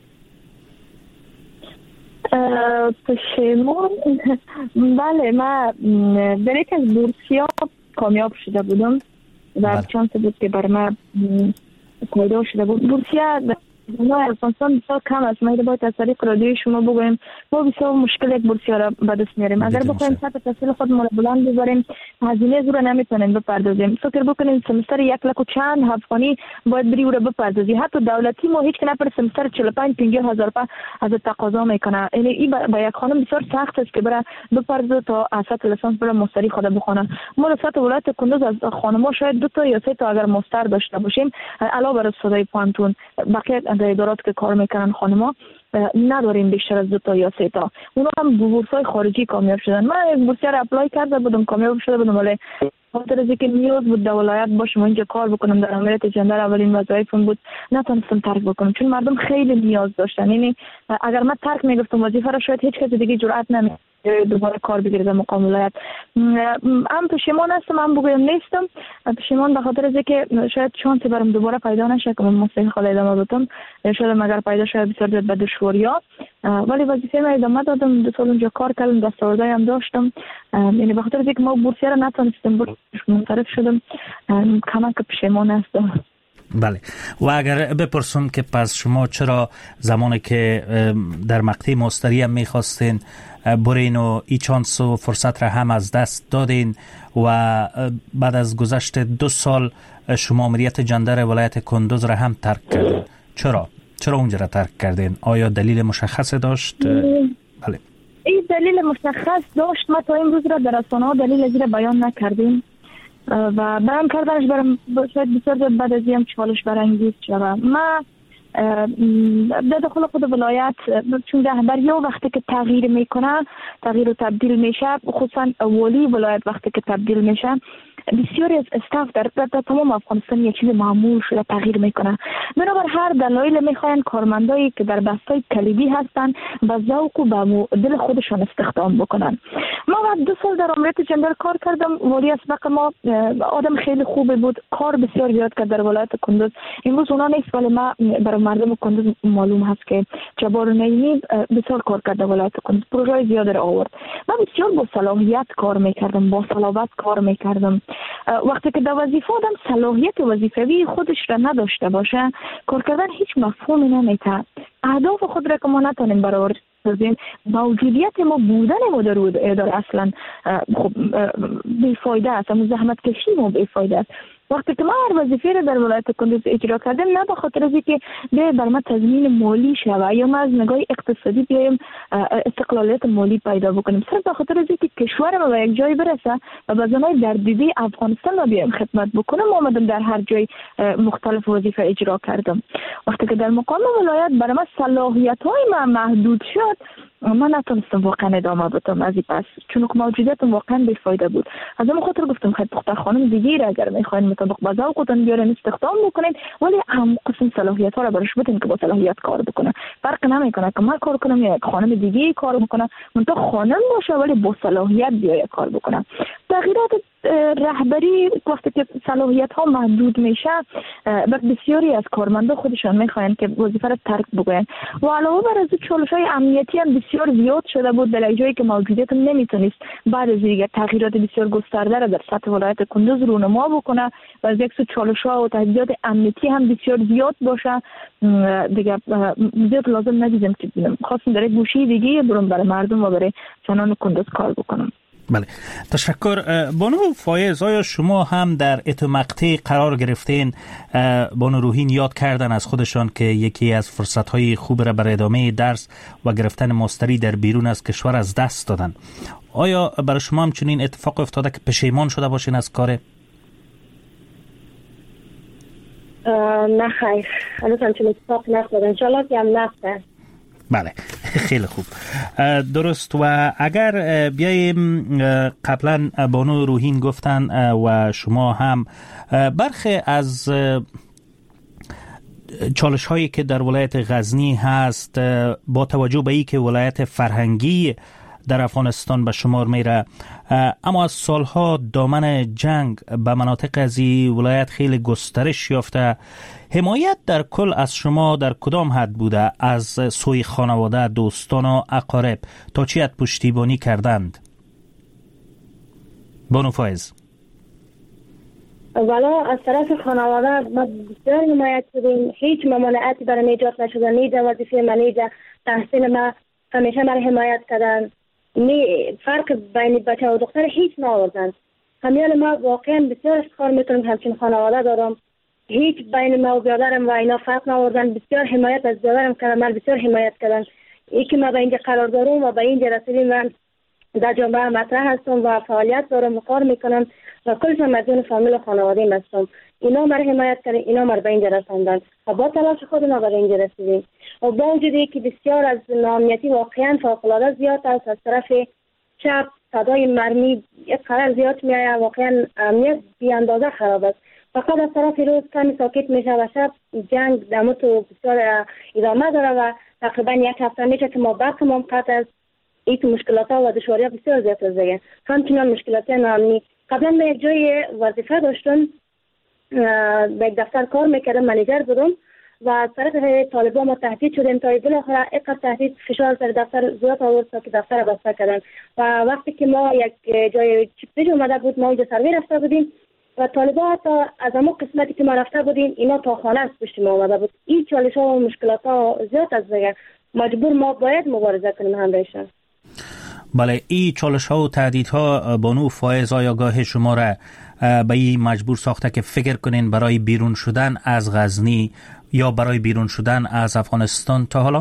پشیمان بله، من در یک از بورسیا کامیاب شده بودم و چانس بود که بر من پیدا شده بود. بورسیا نه افغانستان بسیار کم است. ما باید از طریق رادیوی شما بگویم ما بسیار مشکل یک بورسیا را به دست میاریم. اگر بخوایم سطح تحصیل خود ما بلند بذاریم هزینه زور نمیتونیم بپردازیم. فکر بکنیم سمستر یک لک و چند افغانی باید بری او را بپردازی. حتی دولتی ما هیچ که نپر سمستر چهل و پنج پنجاه هزار روپیه از تقاضا میکنه. یعنی این با یک خانم بسیار سخت است که برای بپردازه تا از سطح لیسانس برای مستری خود بخونه. ما در سطح ولایت کندوز از خانم‌ها شاید دو تا یا سه تا اگر مستر داشته باشیم علاوه بر استادای پانتون بقیه ادارات که کار میکنن خانم‌ها نداریم بیشتر از دو تا یا سه تا. اونا هم بورس‌های خارجی کامیاب شدن. من یک بورسیه را اپلای کرده بودم، کامیاب شده بودم، ولی خاطر از اینکه نیاز بود در ولایت باشم اینجا کار بکنم در امارات جندر اولین وظایفم بود نتونستم ترک بکنم چون مردم خیلی نیاز داشتن. یعنی اگر من ترک میگفتم وظیفه را شاید هیچ کس دیگه جرئت نمی دوباره کار بگیره در مقام ولایت. هم پشیمان هستم هم بگویم نیستم. پشیمان به خاطر از اینکه شاید شانسی برام دوباره پیدا نشه که من مستقل خاله ادامه بدم، شاید مگر پیدا شاید بسیار زیاد به دشواری‌ها، ولی وظیفه من ادامه دادم. دو سال اونجا کار کردم، دستاوردی هم داشتم. یعنی به خاطر از اینکه ما بورسیه را نتونستم منصرف شدم کمک پشیمان هستم. بله. و اگر بپرسم که پس شما چرا زمانی که در مقطع مستری هم میخواستین برین و ای چانس و فرصت را هم از دست دادین و بعد از گذشت دو سال شما ماموریت جندر ولایت کندوز را هم ترک کردین؟ چرا؟ چرا اونجا را ترک کردین؟ آیا دلیل مشخص داشت؟ بله. این دلیل مشخص داشت. ما تا این روز را در رسانه‌ها دلیل از این بیان نکردیم و بیان کردنش برام شاید بسیار بعد از این چالش برانگیز شد. ما در داخل خود ولایت، چون رهبری ها وقتی که تغییر میکنه، تغییر و تبدیل میشه، خصوصا والی ولایت وقتی که تبدیل میشه، بسیاری از استاف در, در تمام افغانستان یک چیز معمول شده تغییر میکنه. بنابر هر دلایل میخواین کارمندایی که در بستای کلیدی هستن با ذوق و با دل خودشان استخدام بکنن. ما بعد دو سال در امنیت جنگل کار کردم. والی اسبق ما آدم خیلی خوبی بود، کار بسیار زیاد کرد در ولایت کندوز. امروز اونا نیست، ولی ما برای مردم کندوز معلوم هست که جبار نعیمی بسیار کار کرد در ولایت کندوز، پروژه زیاد را آورد. من بسیار با صلاحیت کار میکردم، با صلابت کار میکردم. وقتی که در وظیفه آدم صلاحیت وظیفوی خودش را نداشته باشه، کار کردن هیچ مفهومی نمیده. اهداف خود را که ما نتونیم برآورد کنیم، موجودیت ما، بودن ما در اداره اصلا خب بیفایده است، اما زحمت کشی ما بیفایده است. وقتی که ما هر وظیفه را در ولایت کندوز اجرا کردیم، نه به خاطر از اینکه به بر ما تضمین مالی شوه یا ما از نگاه اقتصادی بیایم استقلالیت مالی پیدا بکنیم، صرف به خاطر از اینکه کشور ما به یک جای برسه و به زنای در دیده افغانستان ما بیایم خدمت بکنم، آمدم در هر جای مختلف وظیفه اجرا کردم. وقتی که در مقام ولایت برای ما صلاحیت های ما محدود شد، من نتونستم واقعا ادامه بدم از این پس، چون که موجودیتم واقعا بیفایده بود. از اون خاطر گفتم خیلی دختر خانم دیگه را اگر میخواین مطابق با ذوقتون بیارین استخدام بکنین، ولی هم قسم صلاحیت ها را برش بدین که با صلاحیت کار بکنه. فرق نمیکنه که من کار کنم یا یک خانم دیگه کار بکنه، منتها خانم باشه ولی با صلاحیت بیاره کار بکنه. تغییرات رهبری وقتی که صلاحیت ها محدود میشه، بسیاری از کارمندا خودشان میخواین که وظیفه را ترک بکنن و علاوه بر از چالش های امنیتی هم بسیار زیاد شده بود، در جایی که موجودیت نمیتونست بعد از دیگه تغییرات بسیار گسترده را در سطح ولایت کندوز رونما بکنه و از یک سو چالش ها و تهدیدات امنیتی هم بسیار زیاد باشه. دیگه زیاد لازم ندیدم که خواستم در یک گوشه دیگه برم برای مردم و برای جنان کندوز کار بکنم. بله، تشکر. بانو فایز، آیا شما هم در ات مقطع قرار گرفتین؟ بانو روحین یاد کردن از خودشان که یکی از فرصت‌های خوب را برای ادامه درس و گرفتن ماستری در بیرون از کشور از دست دادن. آیا برای شما هم چنین اتفاق افتاده که پشیمان شده باشین از کار؟ نه خیر، هنوز هم چنین اتفاق نفتاده، انشالله که هم نفته. بله، خیلی خوب، درست. و اگر بیاییم، قبلا بانو روحین گفتن و شما هم برخی از چالش هایی که در ولایت غزنی هست، با توجه به ای که ولایت فرهنگی در افغانستان به شمار میره، اما از سالها دامن جنگ به مناطق از این ولایت خیلی گسترش یافته. حمایت در کل از شما در کدام حد بوده از سوی خانواده، دوستان و اقارب؟ تا چی حد پشتیبانی کردند؟ بانو فایز. والا از طرف خانواده ما بسیار حمایت شدیم، هیچ ممانعتی برای ایجاد نشده. نیجا وظیفه من، نیجا تحصیل ما، همیشه من حمایت کردن. نی فرق بین بچه و دختر هیچ نآوردن. همیان ما واقعا بسیار افتخار میکنم همچین خانواده دارم. هیچ بین ما و برادرم و اینا فرق نآوردن. بسیار حمایت از برادرم کردن، من بسیار حمایت کردن. ای که ما به اینجا قرار دارم و به اینجا رسیدیم، من در جامعه مطرح هستم و فعالیت دارم و کار میکنم و کلشم مدیون فامیل و خانواده‌ام هستم. اینا مرا حمایت کردن، اینا مرا به اینجا رساندن و با تلاش خود ما به اینجا رسیدیم. و با وجودی که بسیار از ناامنیتی واقعا فوق‌العاده زیاد است، از طرف چپ صدای مرمی یک قرار زیاد میآید، واقعا امنیت بی اندازه خراب است. فقط از طرف روز کمی ساکت میشه و شب جنگ دموت و بسیار ادامه داره و تقریبا یک هفته میشه که ما برقمون قطع است. این مشکلات ها و دشواری ها بسیار زیاد است دیگه. همچنان مشکلات ناامنی. قبلا من یک جای وظیفه داشتم، به یک دفتر کار میکردم، منیجر بودم و از طرف طالبان ما تهدید شدیم تا بالاخره اینقدر تهدید فشار سر دفتر زیاد آورد که دفتر بسته کردن. و وقتی که ما یک جای چیپیج اومده بود، ما اونجا سروی رفته بودیم و طالبان حتی از همون قسمتی که ما رفته بودیم اینا تا خانه از پشت ما اومده بود. این چالش ها و مشکلات ها زیاد است دیگه. مجبور ما باید مبارزه کنیم همراهشان. بله، این چالش ها و تهدیدها بانو فایز آگاه شما را به این مجبور ساخته که فکر کنین برای بیرون شدن از غزنی یا برای بیرون شدن از افغانستان تا حالا؟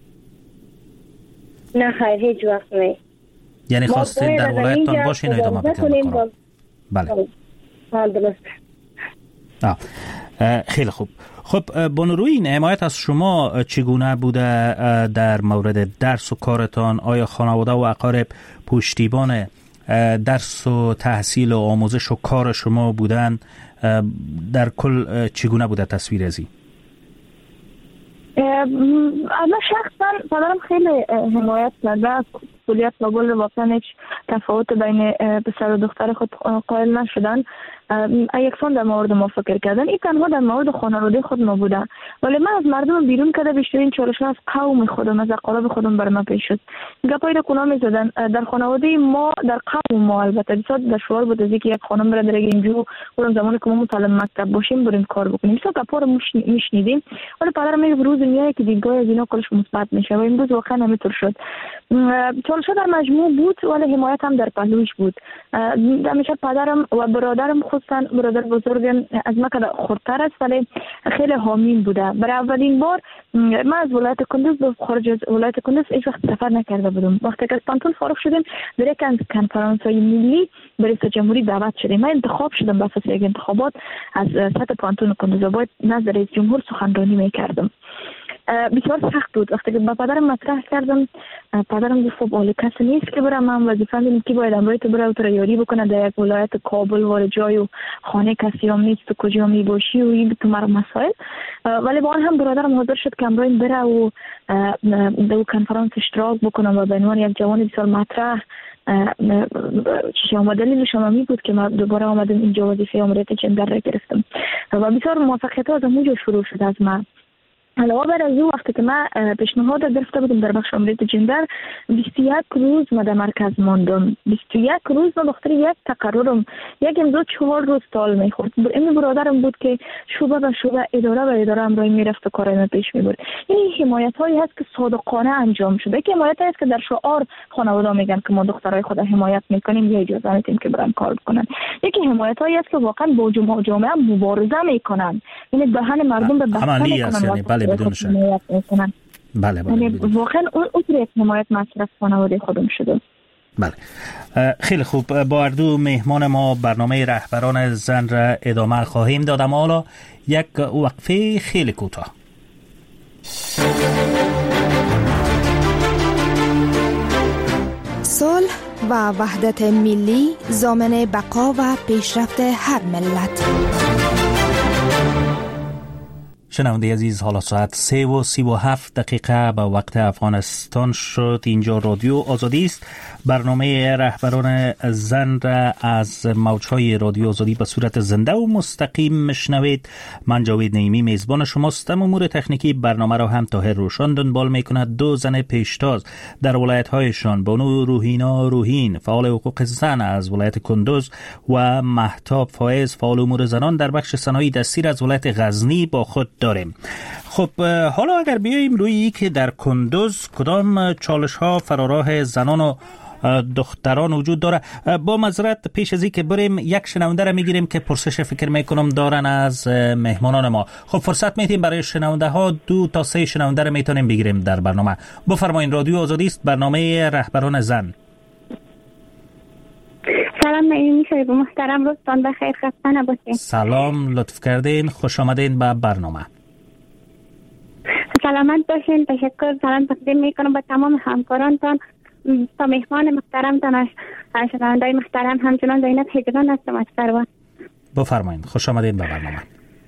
نه خیر، هیچ وقت نه. یعنی خواستین در ولایتتان باشین و ادامه بدین کار؟ بله. ها درست. خیلی خوب. خب بانو رویین، حمایت از شما چگونه بوده در مورد درس و کارتان؟ آیا خانواده و اقارب پشتیبان درس و تحصیل و آموزش و کار شما بودن؟ در کل چگونه بوده تصویر ازی؟ اما شخصا پدرم خیلی حمایت کرده. کلیت کابل واقعا هیچ تفاوت بین پسر و دختر خود قائل نشدن. یکسان در مورد ما فکر کردن. این تنها در مورد خانواده خود ما بوده، ولی من از مردم بیرون کرده بیشترین چالش از قوم خودم، از اقارب خودم بر من پیش شد. گپای را کنا می‌زدن در خانواده ما، در قوم ما. البته بسیار دشوار بود از اینکه یک خانم را در اینجا اون زمانی که ما متعلم مکتب باشیم بریم کار بکنیم. سو گپا رو میشنیدیم، ولی پدرم میگه روز میاد که دیدگاه از اینا کلش مثبت میشه و امروز واقعا همینطور شد. چالش در مجموع بود، ولی حمایت هم در پهلوش بود. همیشه پدرم و برادرم، خصوصا برادر بزرگم از من که خردتر است ولی خیلی حامیم بوده. برای اولین بار من از ولایت کندوز به خارج از ولایت کندوز هیچ وقت سفر نکرده بودم. وقتی که از پانتون فارغ شدیم در یک کنفرانس‌های ملی برای ریاست جمهوری دعوت شدیم. من انتخاب شدم به اساس یک انتخابات از سطح پانتون کندوز آباد نزد رئیس جمهور سخنرانی میکردم. بسیار سخت بود. وقتی که با پدرم مطرح کردم، پدرم گفت خب کسی نیست که برم، من وظیفه دارم که باید امروز تو برای تو یاری بکنه در یک ولایت کابل وارد جای و خانه کسی هم نیست، تو کجا می باشی و این تو مرا مسائل. ولی با آن هم برادرم حاضر شد که امروز بره و در کنفرانس اشتراک بکنم و به عنوان یک جوان بسیار مطرح چشم و دلیل شما می بود که من دوباره آمدم اینجا وظیفه امریت جندر را گرفتم و بسیار موفقیت ها از اونجا شروع شد از من. علاوه بر از او وقتی که من پیشنهاد گرفته بودم در بخش امریت جندر، بیست و یک روز ما در مرکز ماندم. بیست و یک روز ما بخاطر یک تقررم یک امضا چهار روز تال میخورد. این برادرم بود که شعبه به شعبه، اداره به اداره امروز میرفت و کارای من پیش میبرد. این حمایت هایی هست که صادقانه انجام شده. که حمایت هست که در شعار خانواده میگن که ما دخترای خود حمایت میکنیم یا اجازه میدیم که برن کار بکنن. یکی حمایت هایی هست که واقعا با جامعه مبارزه میکنن، یعنی دهن مردم به بسته بدون شک. بله بله واقعا اون اون حمایت مصرف خانواده خودم شده. بله خیلی خوب. با اردو مهمان ما برنامه رهبران زن را ادامه خواهیم داد، اما حالا یک وقفه خیلی کوتاه. صلح و وحدت ملی ضامن بقا و پیشرفت هر ملت. شنونده عزیز، حالا ساعت سه و سی و هفت دقیقه به وقت افغانستان شد. اینجا رادیو آزادی است. برنامه رهبران زن را از موجهای رادیو آزادی به صورت زنده و مستقیم میشنوید. من جاوید نعیمی میزبان شماستم. امور تکنیکی برنامه را هم طاهر روشان دنبال میکند. دو زن پیشتاز در ولایت هایشان، بانو روحینا روحین فعال حقوق زن از ولایت کندوز و مهتاب فایز فعال امور زنان در بخش صنایع دستی از ولایت غزنی با خود داریم. خب حالا اگر بیاییم روی که در کندوز کدام چالش ها فراراه زنان و دختران وجود داره. با معذرت پیش از این که بریم یک شنونده را میگیریم که پرسش فکر میکنم دارن از مهمانان ما. خب فرصت میتیم برای شنونده ها دو تا سه شنونده را میتونیم بگیریم در برنامه. بفرمایید، رادیو آزادی است، برنامه رهبران زن. سلام نعیمی شایب محترم، روزتان بخیر، خسته نباشید. سلام، لطف کردین، خوش آمدین به برنامه. سلامت باشین. تشکر سلام تقدیم میکنم به تمام همکارانتان، تا مهمان محترمتان، شنونده‌های محترم، همچنان زینب هجران هستم از سروان. بفرمایید، خوش آمدین به برنامه.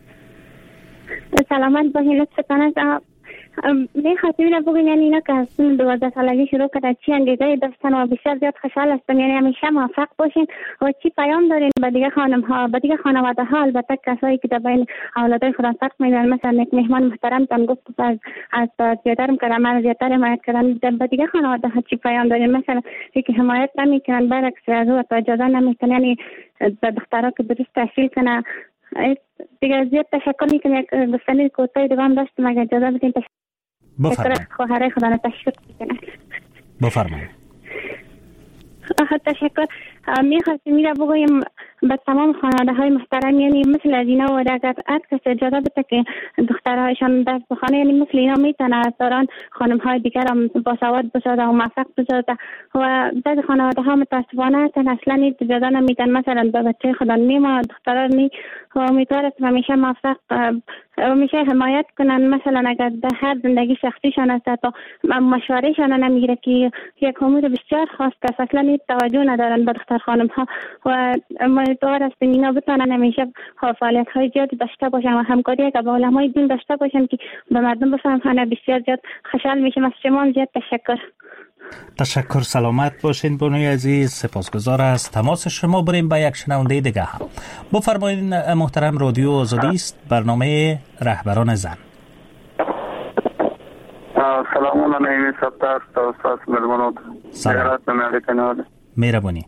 سلامت باشین. لطفتان است میخواستم اینو بگم، یعنی اینا که از دوازده سالگی شروع کرده چی انگیزه داشتن و بسیار زیاد خوشحال هستم. یعنی همیشه موفق باشین و چی پیام دارین به دیگه خانم ها، به دیگه خانواده ها، البته کسایی که در بین اولادای خودم فرق میدن. مثلا یک مهمان محترم تان گفت از از زیادرم کردم، من زیادتر حمایت کردم. به دیگه خانواده ها چی پیام دارین؟ مثلا که حمایت نمیکنن، برعکس از او اجازه نمیکنن، یعنی به دخترها که درست تحصیل کنه. دیگه زیاد تشکر میکنم. یک گفتنی کوتاهی دیگه هم داشتم، اگه اجازه بدین. بفرمایید. خواهرای خدا را تشکر میکنم. بفرمایید. تشکر. میخواستم میره بگویم به تمام خانواده های محترم، یعنی مثل از اینا و اگر هر کس اجازه بده که دخترهایشان دست بخوانه، یعنی مثل اینا میتونه از دوران خانم های دیگر هم باسواد بسازه و موفق بسازه. و بعضی خانواده ها متاسفانه هستن اصلا اجازه نمیدن مثلا به بچه خودن نیما دختران نی و امیدوار است همیشه موفق و میشه حمایت کنن. مثلا اگر در هر زندگی شخصیشان است تا مشورهشان نمیگیره که یک امور بسیار خاص که اصلا این توجه ندارن به دختر خانم ها و امیدوار است اینا بتونن همیشه فعالیت های زیادی داشته باشن و همکاری که با علمای دین داشته باشن که به مردم بفهمن. بسیار زیاد خوشحال میشم. از شما زیاد تشکر. تشکر. سلامت باشین بانوی عزیز. سپاسگزار از تماس شما. بریم به یک شنونده دیگه هم. بفرمایید محترم. رادیو آزادی است، برنامه رهبران زن. سلام علیکم. نعیمی سپتار استاد ملمنود. سلام. مهربانی.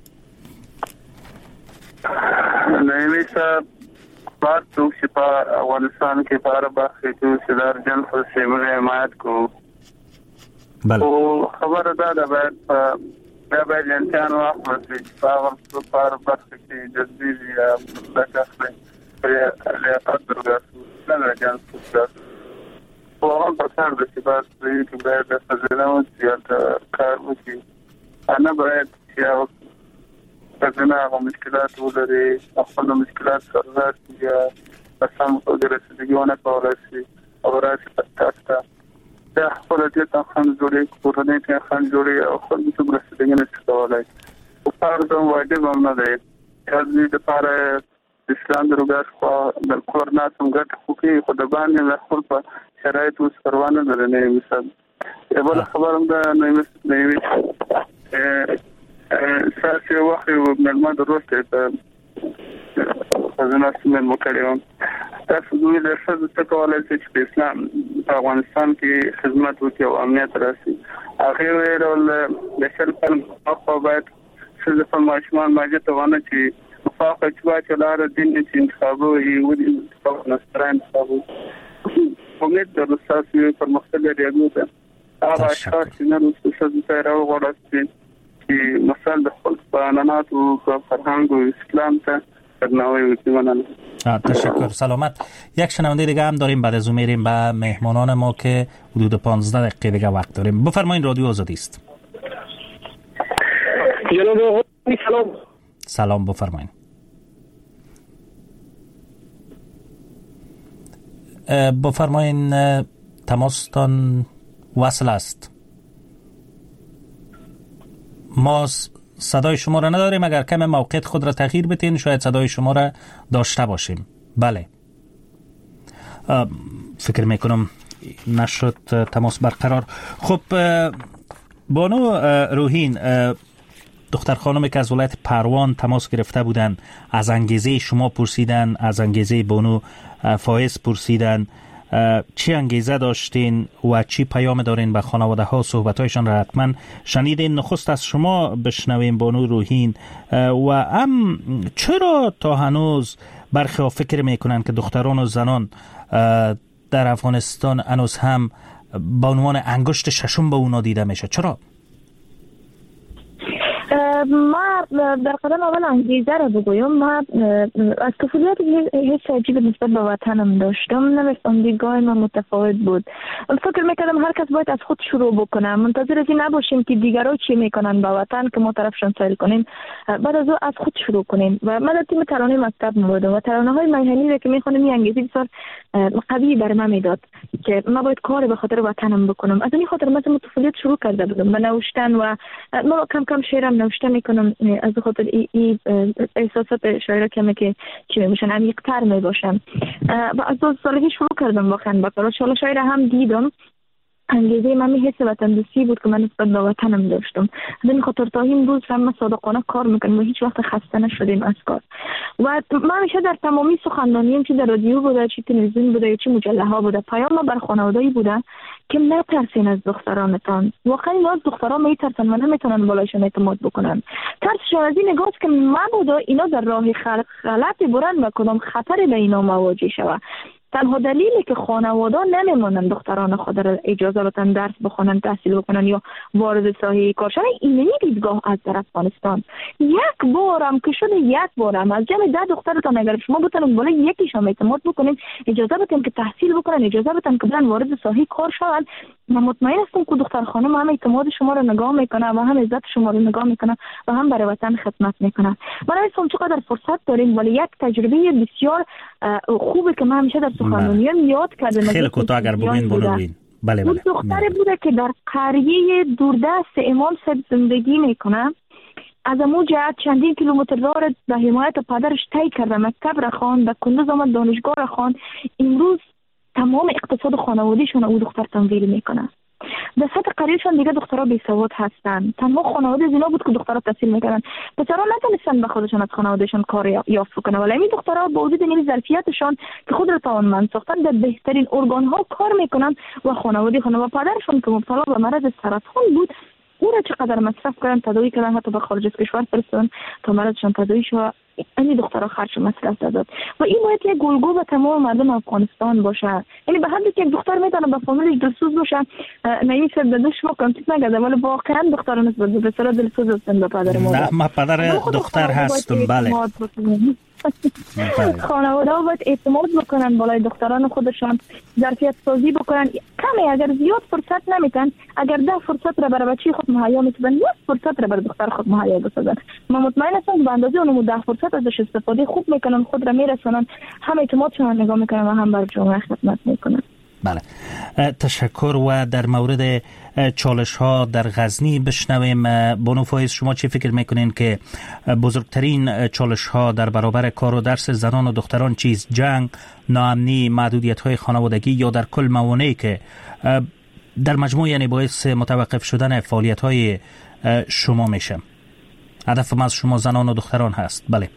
نعیمی صاحب بات تو چې په افغانستان کې په اړه بحث کوي چې د ارجن فلسفې حمایت کوو. بله. او خبره ده د باید د باید انسان واخلي چې په هغه په اړه بحث کوي د دې یا د تاسو په لیاقت درګاسو نه راځي تاسو. او هغه په څیر د سپاس د یو باید د فزلانو چې کار وکړي. انا باید چې فزنا هغه مشکلات ولري، خپل مشکلات سره یا سم او د رسیدګیونه کولای شي او راځي پاتاستا دا خپل دې ته خان جوړي کورنۍ ته خان جوړي او خپل د رسیدګیونه کولای او پاره واجب هم نه دی. یعنی د پاره اسلام دروګه خو د کورنا څنګه حقوقي خو د باندې خپل په شرایط او سروانه درنه مثال یو خبرم ده نه نه ساسي واخي وبنلمد الروسي فزنا سمن مكلم تاسو دوی د ښځو څخه کولای شي چې په اسلام په افغانستان کې خدمت وکړي او امنیت راسي. هغه ویل د شرپن په باید څه په ماشومان ماجه ته ونه چې په فاقه چې لار دین چې انتخابو یو د نستران صاحب امید د رساسي پر مختلف ریاضو ته هغه اشخاص چې نن څه څه راوړل چې مثال د خپل قانونات او فرهنګ او اسلام ته درناوی وکړي. تشکر. سلامت. یک شنونده دیگه هم داریم، بعد از اون میریم به مهمانان ما که حدود پانزده دقیقه دیگه وقت داریم. بفرمایید. رادیو آزادی است. جناب سلام. سلام. بفرمایید. بفرمایید. تماستان وصل است. ما صدای شما را نداریم. اگر کم موقعیت خود را تغییر بدین شاید صدای شما را داشته باشیم. بله. فکر میکنم نشد تماس برقرار. خب بانو روحین، دختر خانمی که از ولایت پروان تماس گرفته بودن از انگیزه شما پرسیدن، از انگیزه بانو فایز پرسیدن. چی انگیزه داشتین و چی پیام دارین به خانواده ها؟ صحبتایشان را حتما شنیدین. نخست از شما بشنویم بانو روحین. و ام چرا تا هنوز برخی ها فکر میکنن که دختران و زنان در افغانستان هنوز هم به عنوان انگشت ششم به اونا دیده میشه؟ چرا؟ ما در قدم اول انگیزه را بگویم. ما از طفولیت حس عجیب نسبت به وطنم داشتم. نمیستم دیدگاه ما متفاوت بود. فکر میکردم هر کس باید از خود شروع بکنه، منتظر از این نباشیم که دیگران چی میکنن با وطن که ما طرفشان سایل کنیم، بعد از او از خود شروع کنیم. و من در تیم ترانه مکتب بودم و ترانه های میهنی که میخونم این انگیزه بسیار قوی بر من میداد که ما باید کار به خاطر وطنم بکنم. از این خاطر من طفولیت شروع کرده بودم به نوشتن و ما کم کم شعرم نوشته میکنم. از خاطر ای, ای احساسات شاعره کمی که چی میشن عمیق‌تر میباشن و از دو سالگی شروع کردم واقعا با کار. شالا شاعره هم دیدم. انگیزه من می حس وطن دوستی بود که من نسبت به وطنم داشتم. از این خاطر تا این روز هم صادقانه کار میکنم و هیچ وقت خسته نشدیم از کار. و من همیشه در تمامی سخنرانیم، چه در رادیو بوده، چه تلویزیون بوده، چه مجله ها بوده، پیام ما بر خانواده‌ای بوده که نترسین از دخترانتان. واقعا اینا از دختران میترسن و نمیتونن بالایشون اعتماد بکنن. ترسشون از این نگاست که مبادا اینا در راه غلطی برن و کدام خطری به اینا مواجه شود. تنها دلیلی که خانواده نمیمونن دختران خود را اجازه بدن درس بخونن، تحصیل بکنن یا وارد ساحه کار شدن، اینی دیدگاه از در افغانستان. یک بارم که شده، یک بارم از جمع ده دخترتان اگر شما بتونید بالای یکیشون اعتماد بکنید، اجازه بدین که تحصیل بکنن، اجازه بدن که برن وارد ساحه کار شون، من مطمئن هستم که دختر خانم هم اعتماد شما رو نگاه میکنه و هم عزت شما رو نگاه میکنه و هم برای وطن خدمت میکنه. برای اسم چقدر فرصت داریم، ولی یک تجربه بسیار خوبه که من همیشه در سخنرانیام یاد کردم. خیلی کوتاه اگر بگین بگین. بله بله. دختری بوده که در قریه دوردست امام صاحب زندگی میکنه. از امو جهت چندین کیلومتر راه را به حمایت پدرش طی کرده، مکتب را خواند، به کندوز آمد، دانشگاه را خواند. امروز تمام اقتصاد خانوادهشون او دختر تمویل میکنه. در سطح قریبشان دیگه دخترها بی سواد هستن. تنها خانواده از اینا بود که دخترها تحصیل میکردن. پسرها نتونستن به خودشان از خانوادهشان کار یافت کنن، ولی این دخترها با وجود این ظرفیتشان که خود را توانمند ساختن، در بهترین ارگان ها کار میکنن و خانواده خانم و پدرشون که مبتلا به مرض سرطان بود، او را چقدر مصرف کردن، تداوی کردن، حتی به خارج از کشور فرستادن تا مرضشان تداوی شد. این دخترها خرج مصرف داد و این باید یک گلگو به تمام مردم افغانستان باشه. یعنی به حدی که یک دختر میتونه به فامیلش دلسوز باشه، نمی شد بدش ما کانتیت نگرده، ولی واقعا دختران نسبت به پسرها دلسوز هستن به پدر مادر. نه، ما پدر دختر هستم. بله. خانواده ها باید اعتماد بکنن بالای دختران خودشان، ظرفیت سازی بکنن. کمی اگر زیاد فرصت نمیتن، اگر ده فرصت را برای بچه خود مهیا میتونن، یک فرصت را برای دختر خود مهیا بسازن. من مطمئن هستم به اندازه اونم ده فرصت ازش استفاده خوب میکنن، خود را میرسونن، هم اعتمادشون نگاه میکنن و هم بر جامعه خدمت میکنن. بله، تشکر. و در مورد چالش ها در غزنی بشنویم. بانو فایز، شما چی فکر میکنین که بزرگترین چالش ها در برابر کار و درس زنان و دختران چیز؟ جنگ، ناامنی، محدودیت های خانوادگی یا در کل موانعی که در مجموع یعنی باعث متوقف شدن فعالیت های شما میشه؟ هدف ما از شما زنان و دختران هست. بله.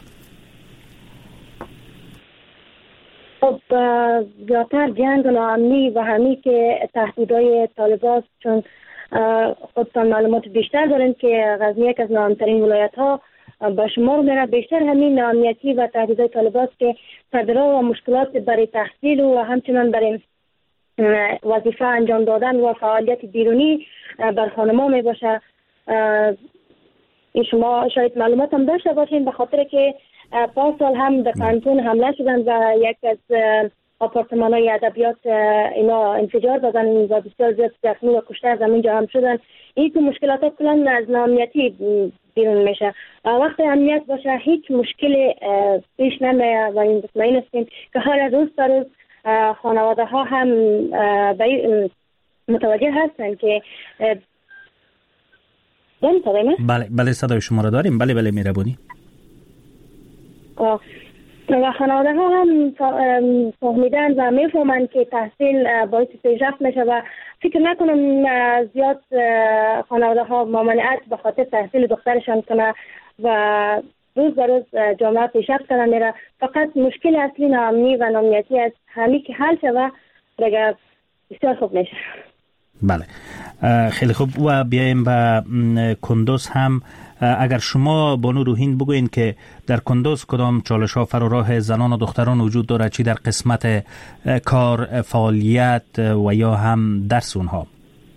خب زیادتر جنگ و ناامنی و همی که تهدیدهای طالبان، چون خودتان معلومات بیشتر دارین که غزنی یک از ناامن‌ترین ولایت ها به شمار میره. بیشتر همین ناامنیتی و تهدیدهای طالبان که صدرا و مشکلات برای تحصیل و همچنان برای وظیفه انجام دادن و فعالیت بیرونی بر خانم‌ها می باشه. این شما شاید معلومات هم داشته باشین، به خاطر که پارسال هم در کانتون حمله شدن و یک از آپارتمان های ادبیات اینا انفجار دادن و بسیار زیاد زخمی و کشته از همینجا هم شدن. این که مشکلات ها کلن از ناامنیتی بیرون میشه. وقتی امنیت باشه هیچ مشکل پیش نمیه و این مطمئن هستیم که هر روز تا روز خانواده ها هم متوجه هستن که بله بله صدای شما را داریم. بله بله میربونی. و خانواده ها هم فهمیدن و میفهمن که تحصیل باعث پیشرفت میشه و فکر نکنم زیاد خانواده ها ممانعت به خاطر تحصیل دخترشان کنه و روز به روز جامعه پیشرفت کنه میره. فقط مشکل اصلی ناامنی و ناامنیتی است، همین که حل شوه دیگه بسیار خوب میشه. بله خیلی خوب. و بیایم به کندوز هم. اگر شما بانو روحین بگوین که در کندوز کدام چالش ها فراراه زنان و دختران وجود دارد، چی در قسمت کار، فعالیت و یا هم درس اونها؟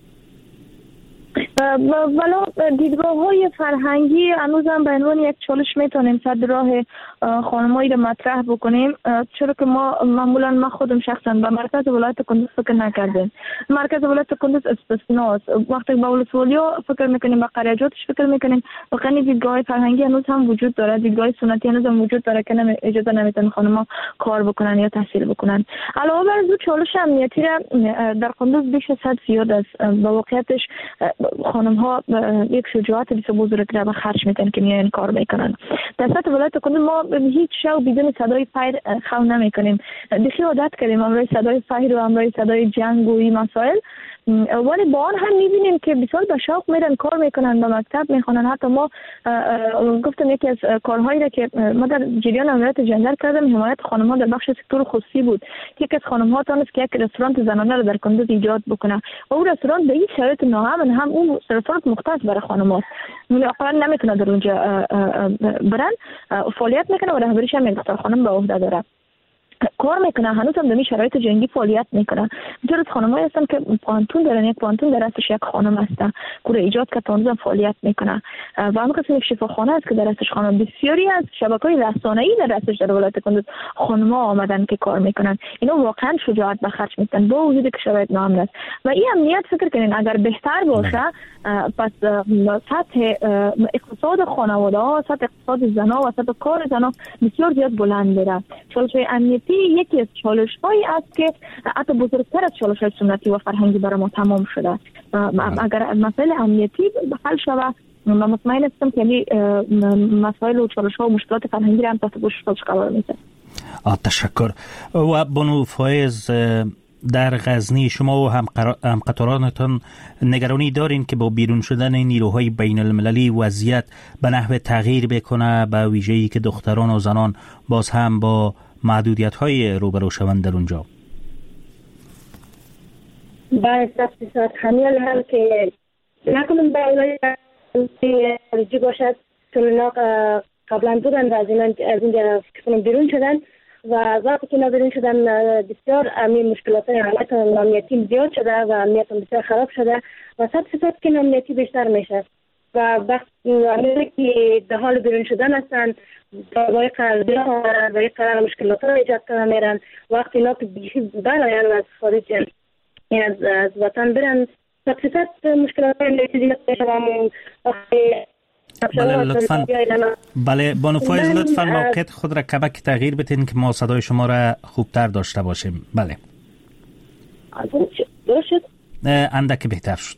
ولی دیدگاه های فرهنگی هنوز هم به عنوان یک چالش میتونیم صد راه خانمایی رو مطرح بکنیم، چرا که ما معمولا ما خودم شخصا به مرکز ولایت کندوز فکر نکردیم. مرکز ولایت کندوز استثناست. وقتی به ولسوالیا فکر میکنیم، به قریجاتش فکر میکنیم، واقعا دیدگاه های فرهنگی هنوز هم وجود داره، دیدگاه سنتی هنوز هم وجود داره که نمی اجازه نمیتن خانم‌ها کار بکنن یا تحصیل بکنن. علاوه بر این چالش امنیتی را در کندوز بیش از حد زیاد است. با واقعیتش خانم ها یک شجاعت بسیار بزرگ را خرج میکنن که میان کار میکنن. در سطح ولایت کندوز ما هیچ شو بدون صدای فایر خو نمیکنیم. دیگه عادت کردیم امروز صدای فایر و امروز صدای جنگ و این مسائل، ولی با آن هم میبینیم که بسیار با شوق میرن کار میکنن، به مکتب میخونن. حتی ما گفتم یکی از کارهایی را که ما در جریان عملیات جندر کردم حمایت خانم‌ها در بخش سکتور خصوصی بود. یکی از خانم‌ها تونست که یک رستوران زنانه را در کندوز ایجاد بکنه و اون رستوران به این شرایط ناامن هم اون رستوران مختص برای خانم‌ها، یعنی اصلا نمیتونه در اونجا برن فعالیت میکنه و رهبریش هم یک دختر خانم به عهده داره. کار میکنه، هنوز هم در شرایط جنگی فعالیت میکنه. بسیار از خانمایی هستن که پانتون دارن، یک پانتون در راستش یک خانم هست که ایجاد که تانوز فعالیت میکنه و هم قسم یک شفاخانه است که در راستش خانم. بسیاری از شبکه‌های رسانه‌ای در راستش در ولایت کندوز خانم‌ها آمدن که کار میکنن. اینا واقعا شجاعت به خرج میدن با وجود که شرایط ناامن است و این امنیت فکر کنین اگر بهتر باشه پس سطح اقتصاد خانواده‌ها، سطح اقتصاد زن‌ها و سطح کار زن‌ها بسیار زیاد بلند میره. چالش‌های امنیتی یکی از چالش‌هایی است که حتی بزرگتر از چالش‌های سنتی و فرهنگی برای ما تمام شده. اگر مسائل امنیتی حل شود من مطمئن هستم که مسائل و چالش‌ها و مشکلات فرهنگی را هم تحت پوشش قرار میده. تشکر. و بانو فایز، در غزنی شما و هم قطارانتان نگرانی دارین که با بیرون شدن نیروهای بین المللی وضعیت به نحو تغییر بکنه، به ویژه‌ای که دختران و زنان باز هم با محدودیت‌های روبرو شوند در اونجا؟ باید تفصیلات همیل هم که نکنم به اولای خارجی باشد چون اینا قبلا بودن و از اینجا بیرون شدن و وقتی که اینا بیرون شدن بسیار امنی مشکلات حالت امنیتی زیاد شده و امنیت بسیار خراب شده و صد فیصد که امنیتی بیشتر میشه و وقتی که در حال بیرون شدن هستن با یک قرار آمدن و یک قرار مشکلات را ایجاد کنن میرن. وقتی اینا که بیشی براین و از خارج این از, از وطن برن صد فیصد مشکلات امنیتی زیاد میشه و بله لطفاً بله بانو فایز لطفاً موقعیت خود را کمک تغییر بتین که ما صدای شما را خوبتر داشته باشیم. بله درست شد؟ اندک بهتر شد.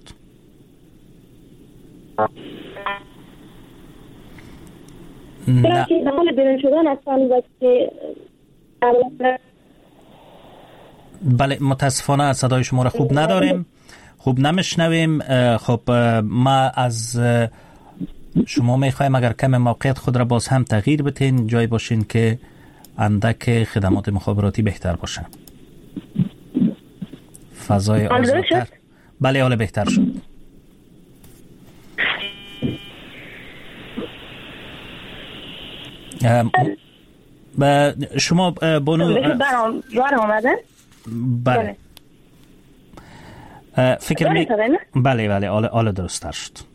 نه بله متاسفانه صدای شما را خوب نداریم، خوب نمیشنویم. خب ما از شما میخوایم اگر کم موقعیت خود را باز هم تغییر بتین، جای باشین که اندک خدمات مخابراتی بهتر باشه. فضای آزادتر. بله حالا بهتر شد. شما بانو بر آمدن؟ بله فکر می بله بله حالا درست شد.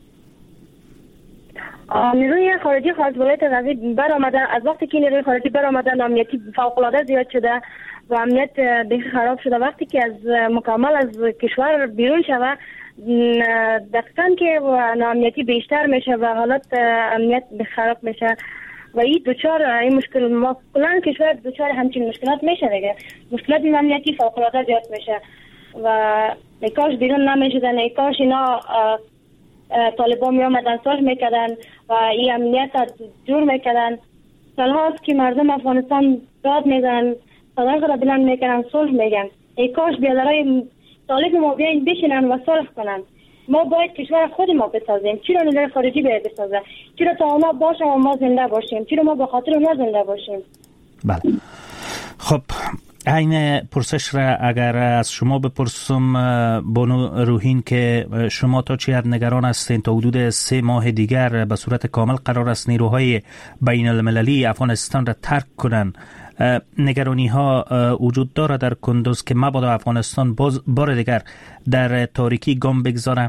نیروی خارجی خارج ولایت غزنی بر آمدن. از وقتی که نیروی خارجی بر آمدن امنیتی فوق العاده زیاد شده و امنیت دیگه خراب شده. وقتی که از مکمل از کشور بیرون شود دقیقاً که امنیتی بیشتر میشه و حالت امنیت خراب میشه و این دوچار این مشکل ما کلان کشور دوچار همچین مشکلات میشه دیگه. مشکلات امنیتی فوق العاده زیاد میشه و کاش بیرون نمیشدن، کاش اینا طالبان می آمدن صلح میکردن و این امنیت جور میکردن. سالهاست که مردم افغانستان داد میزنن، صدای خود بلند میکنن، صلح میگن. ای کاش بیادرهای طالب ما بیاین بشینن و صلح کنن. ما باید کشور خود ما بسازیم. چرا نیروی خارجی باید بسازه؟ چرا تا اونا باشه و ما زنده باشیم؟ چرا ما به خاطر اونا زنده باشیم؟ بله خب این پرسش را اگر از شما بپرسم بانو روحین که شما تا چه حد نگران هستین تا حدود سه ماه دیگر به صورت کامل قرار است نیروهای بین المللی افغانستان را ترک کنن، نگرانی ها وجود داره در کندوز که مبادا افغانستان باز بار دیگر در تاریکی گام بگذاره؟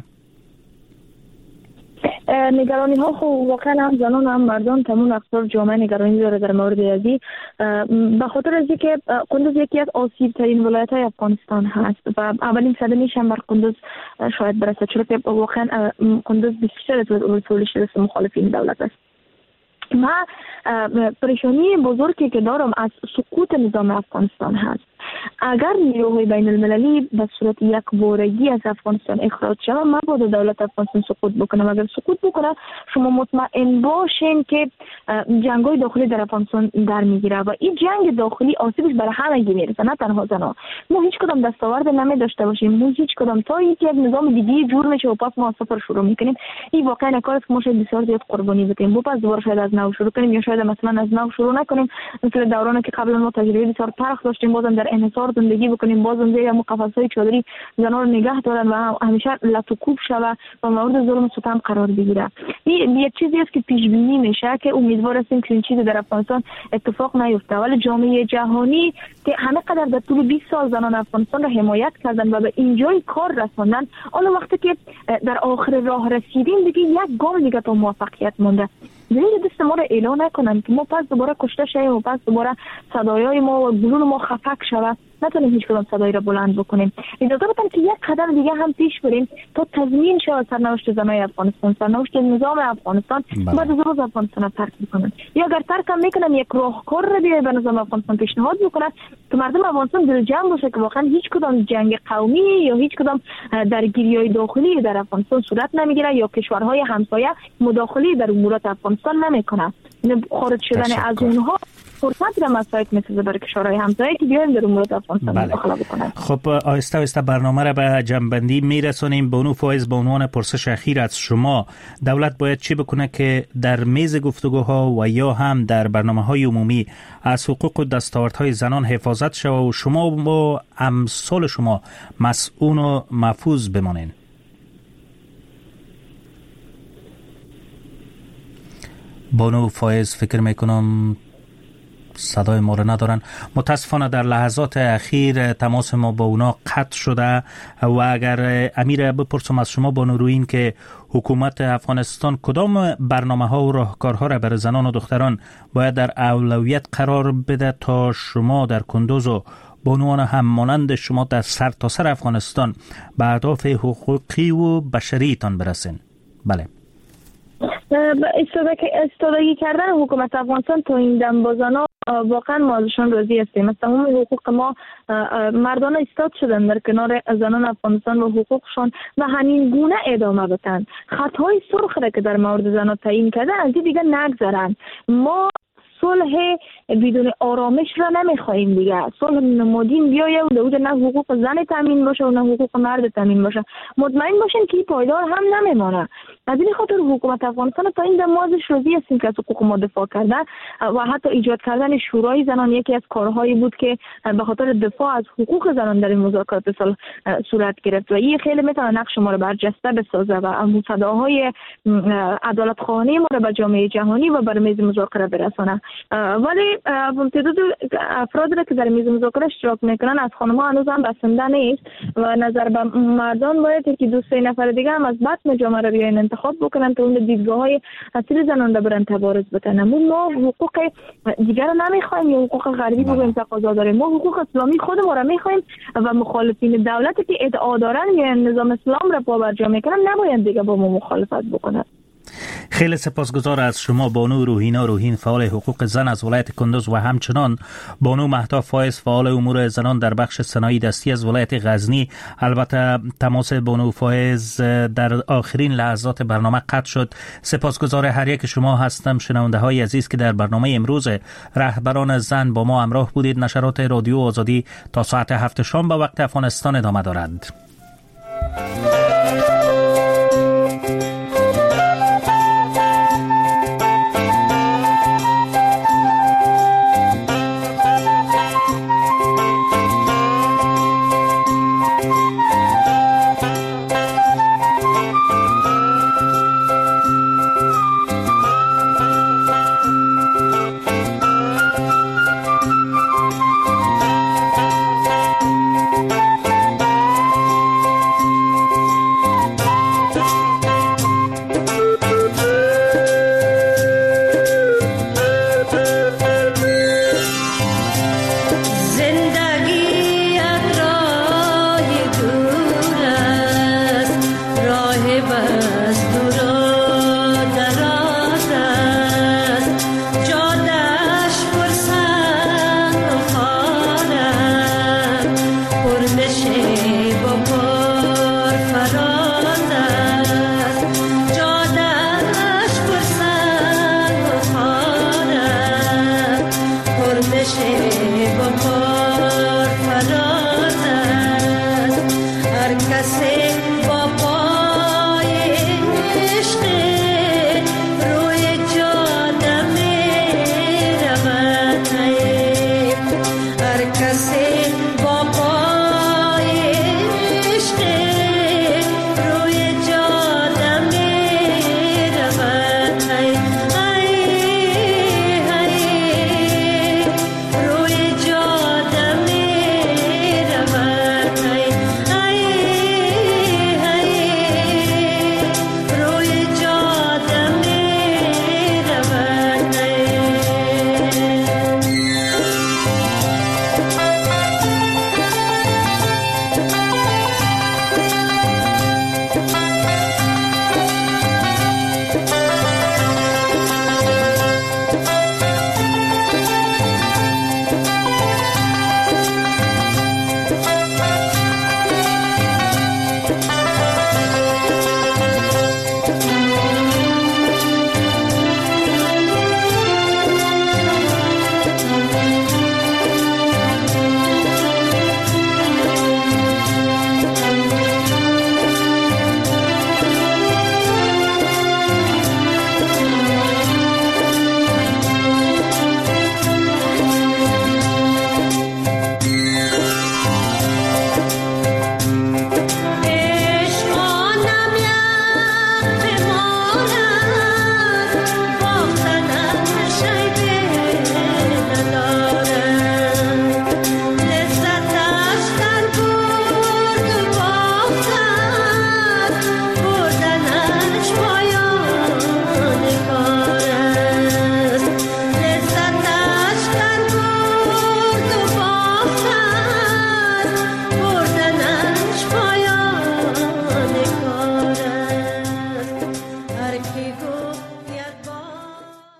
نگرانی ها خب واقعا هم زنان هم مردان تمام اقطار جامعه نگرانی داره در مورد ازی، به خاطر از اینکه کندوز یکی از آسیب ترین ولایت های افغانستان هست و اولین صدمه‌اش هم بر کندوز شاید برسه، چون که واقعا کندوز بیشتر از ولایت شده مخالفین دولت است. ما پریشانی بزرگی که دارم از سقوط نظام افغانستان هست. اگر نیروهای بین المللی به صورت یک بارگی از افغانستان اخراج شود، ما باید دولت افغانستان سقوط بکنه. اگر سقوط بکنه شما مطمئن باشین که جنگ‌های داخلی در افغانستان در میگیره و این جنگ داخلی آسیبش برای همگی میرسه، نه تنها زنان. ما هیچ کدام دستاورد نمی داشته باشیم، ما هیچ کدام تا اینکه یک نظام دیگه جور میشه و پس ما صفر شروع میکنیم. این واقعا کاری است که ما شاید بسیار زیاد قربانی بدیم، و پس دوباره شاید از نو شروع کنیم یا شاید مثلا از نو شروع نکنیم، مثل دورانی که قبلا ما تجربه بسیار تلخ داشتیم، بازم در انحصار زندگی بکنیم، بازم زیر قفس‌های چادری زنان رو نگه دارن و همیشه لطوکوب شوه و مورد ظلم و ستم قرار بگیره. این یک چیزی است که پیش بینی میشه که امید امیدوار هستیم که این چیزی در افغانستان اتفاق نیفته. ولی جامعه جهانی که همه قدر در طول بیست سال زنان افغانستان را حمایت کردن و به اینجای کار رساندن، حالا وقتی که در آخر راه رسیدیم دیگه یک گام دیگه تا موفقیت مونده. زیر دست ما را اعلان نکنن که ما پس دوباره کشته شویم و پس دوباره صدایای ما و گلون ما خفک شود، نتونیم هیچ کدام صدایی را بلند بکنیم. اجازه بدم که یک قدم دیگه هم پیش بریم تا تضمین شود سرنوشت زنای افغانستان، سرنوشت نظام افغانستان بعد از روز افغانستان را ترک بکنن. یا اگر ترک هم میکنن یک راهکار را دیگه به نظام افغانستان پیشنهاد بکنن که مردم افغانستان دلجمع باشه که واقعا هیچ کدام جنگ قومی یا هیچ کدام درگیری‌های داخلی در افغانستان صورت نمیگیره یا کشورهای همسایه مداخله در امورات افغانستان نمیکنه. خارج شدن از اونها فرصت را مساعد می‌سازه برای کشورهای همسایه که بیایم در امورات افغانستان مداخله بکنن. خب آهسته آهسته برنامه را به جنبندی میرسونیم. بانو فایز، به عنوان پرسش اخیر از شما، دولت باید چی بکنه که در میز گفتگوها و یا هم در برنامه‌های عمومی از حقوق و دستاوردهای زنان حفاظت شود و شما و امثال شما مسئول و محفوظ بمانین؟ بانو فایز، فکر میکنم صدای ما رو ندارن. متاسفانه در لحظات اخیر تماس ما با اونا قطع شده و اگر امیر بپرسم از شما بانو روین که حکومت افغانستان کدام برنامه ها و راهکارها را برای زنان و دختران باید در اولویت قرار بده تا شما در کندوز و بانوان هم مانند شما در سر تا سر افغانستان به اهداف حقوقی و بشریتان برسین؟ بله. استادگی کردن حکومت افغانستان تا این دم با زنان واقعا ما ازشان راضی هستیم. تمام حقوق ما مردان ایستاد شدن در کنار زنان افغانستان و حقوقشان و همین گونه ادامه بدن. خطای سرخ را که در مورد زنان تعیین کردن از دیگه نگذارن. ما صلح بدون آرامش را نمیخواهیم دیگه. صلح نمودین بیایه و دوده نه حقوق زن تامین باشه و نه حقوق مرد تامین باشه. مطمئن باشین که پایدار هم نمیمانه. از این خاطر حکومت افغانستان تا این دم ازش راضی هستیم که از حقوق ما دفاع کردن و حتی ایجاد کردن شورای زنان یکی از کارهایی بود که به خاطر دفاع از حقوق زنان در این مذاکرات صلح صورت گرفت و این خیلی میتونه نقش ما رو برجسته بسازه و صداهای عدالت خواهانه ما رو به جامعه جهانی و بر میز مذاکره برسانه. ولی تعداد افرادی که در میز مذاکره اشتراک میکنن از خانم‌ها هنوز هم بسنده نیست و نظر به مردان باید که دو سه نفر دیگه هم از بطن جامعه رو بیاین انتخاب بکنن تا اون دیدگاه‌های اصلی زنان رو برن تبارز بکنن. ما حقوق دیگر رو نمیخوایم یا حقوق غربی بگویم تقاضا داریم. ما حقوق اسلامی خود ما رو میخوایم و مخالفین دولتی که ادعا دارن یا نظام اسلام رو پابرجا میکنن نباید دیگه با ما مخالفت بکنن. خیلی سپاسگزار از شما بانو روحینا روحین، فعال حقوق زن از ولایت کندوز و همچنان بانو مهدا فایز، فعال امور زنان در بخش صنایع دستی از ولایت غزنی. البته تماس بانو فایز در آخرین لحظات برنامه قطع شد. سپاسگزار هر یک شما هستم. شنونده های عزیز که در برنامه امروز رهبران زن با ما همراه بودید. نشرات رادیو آزادی تا ساعت هفت شام به وقت افغانستان ادامه دارد. شد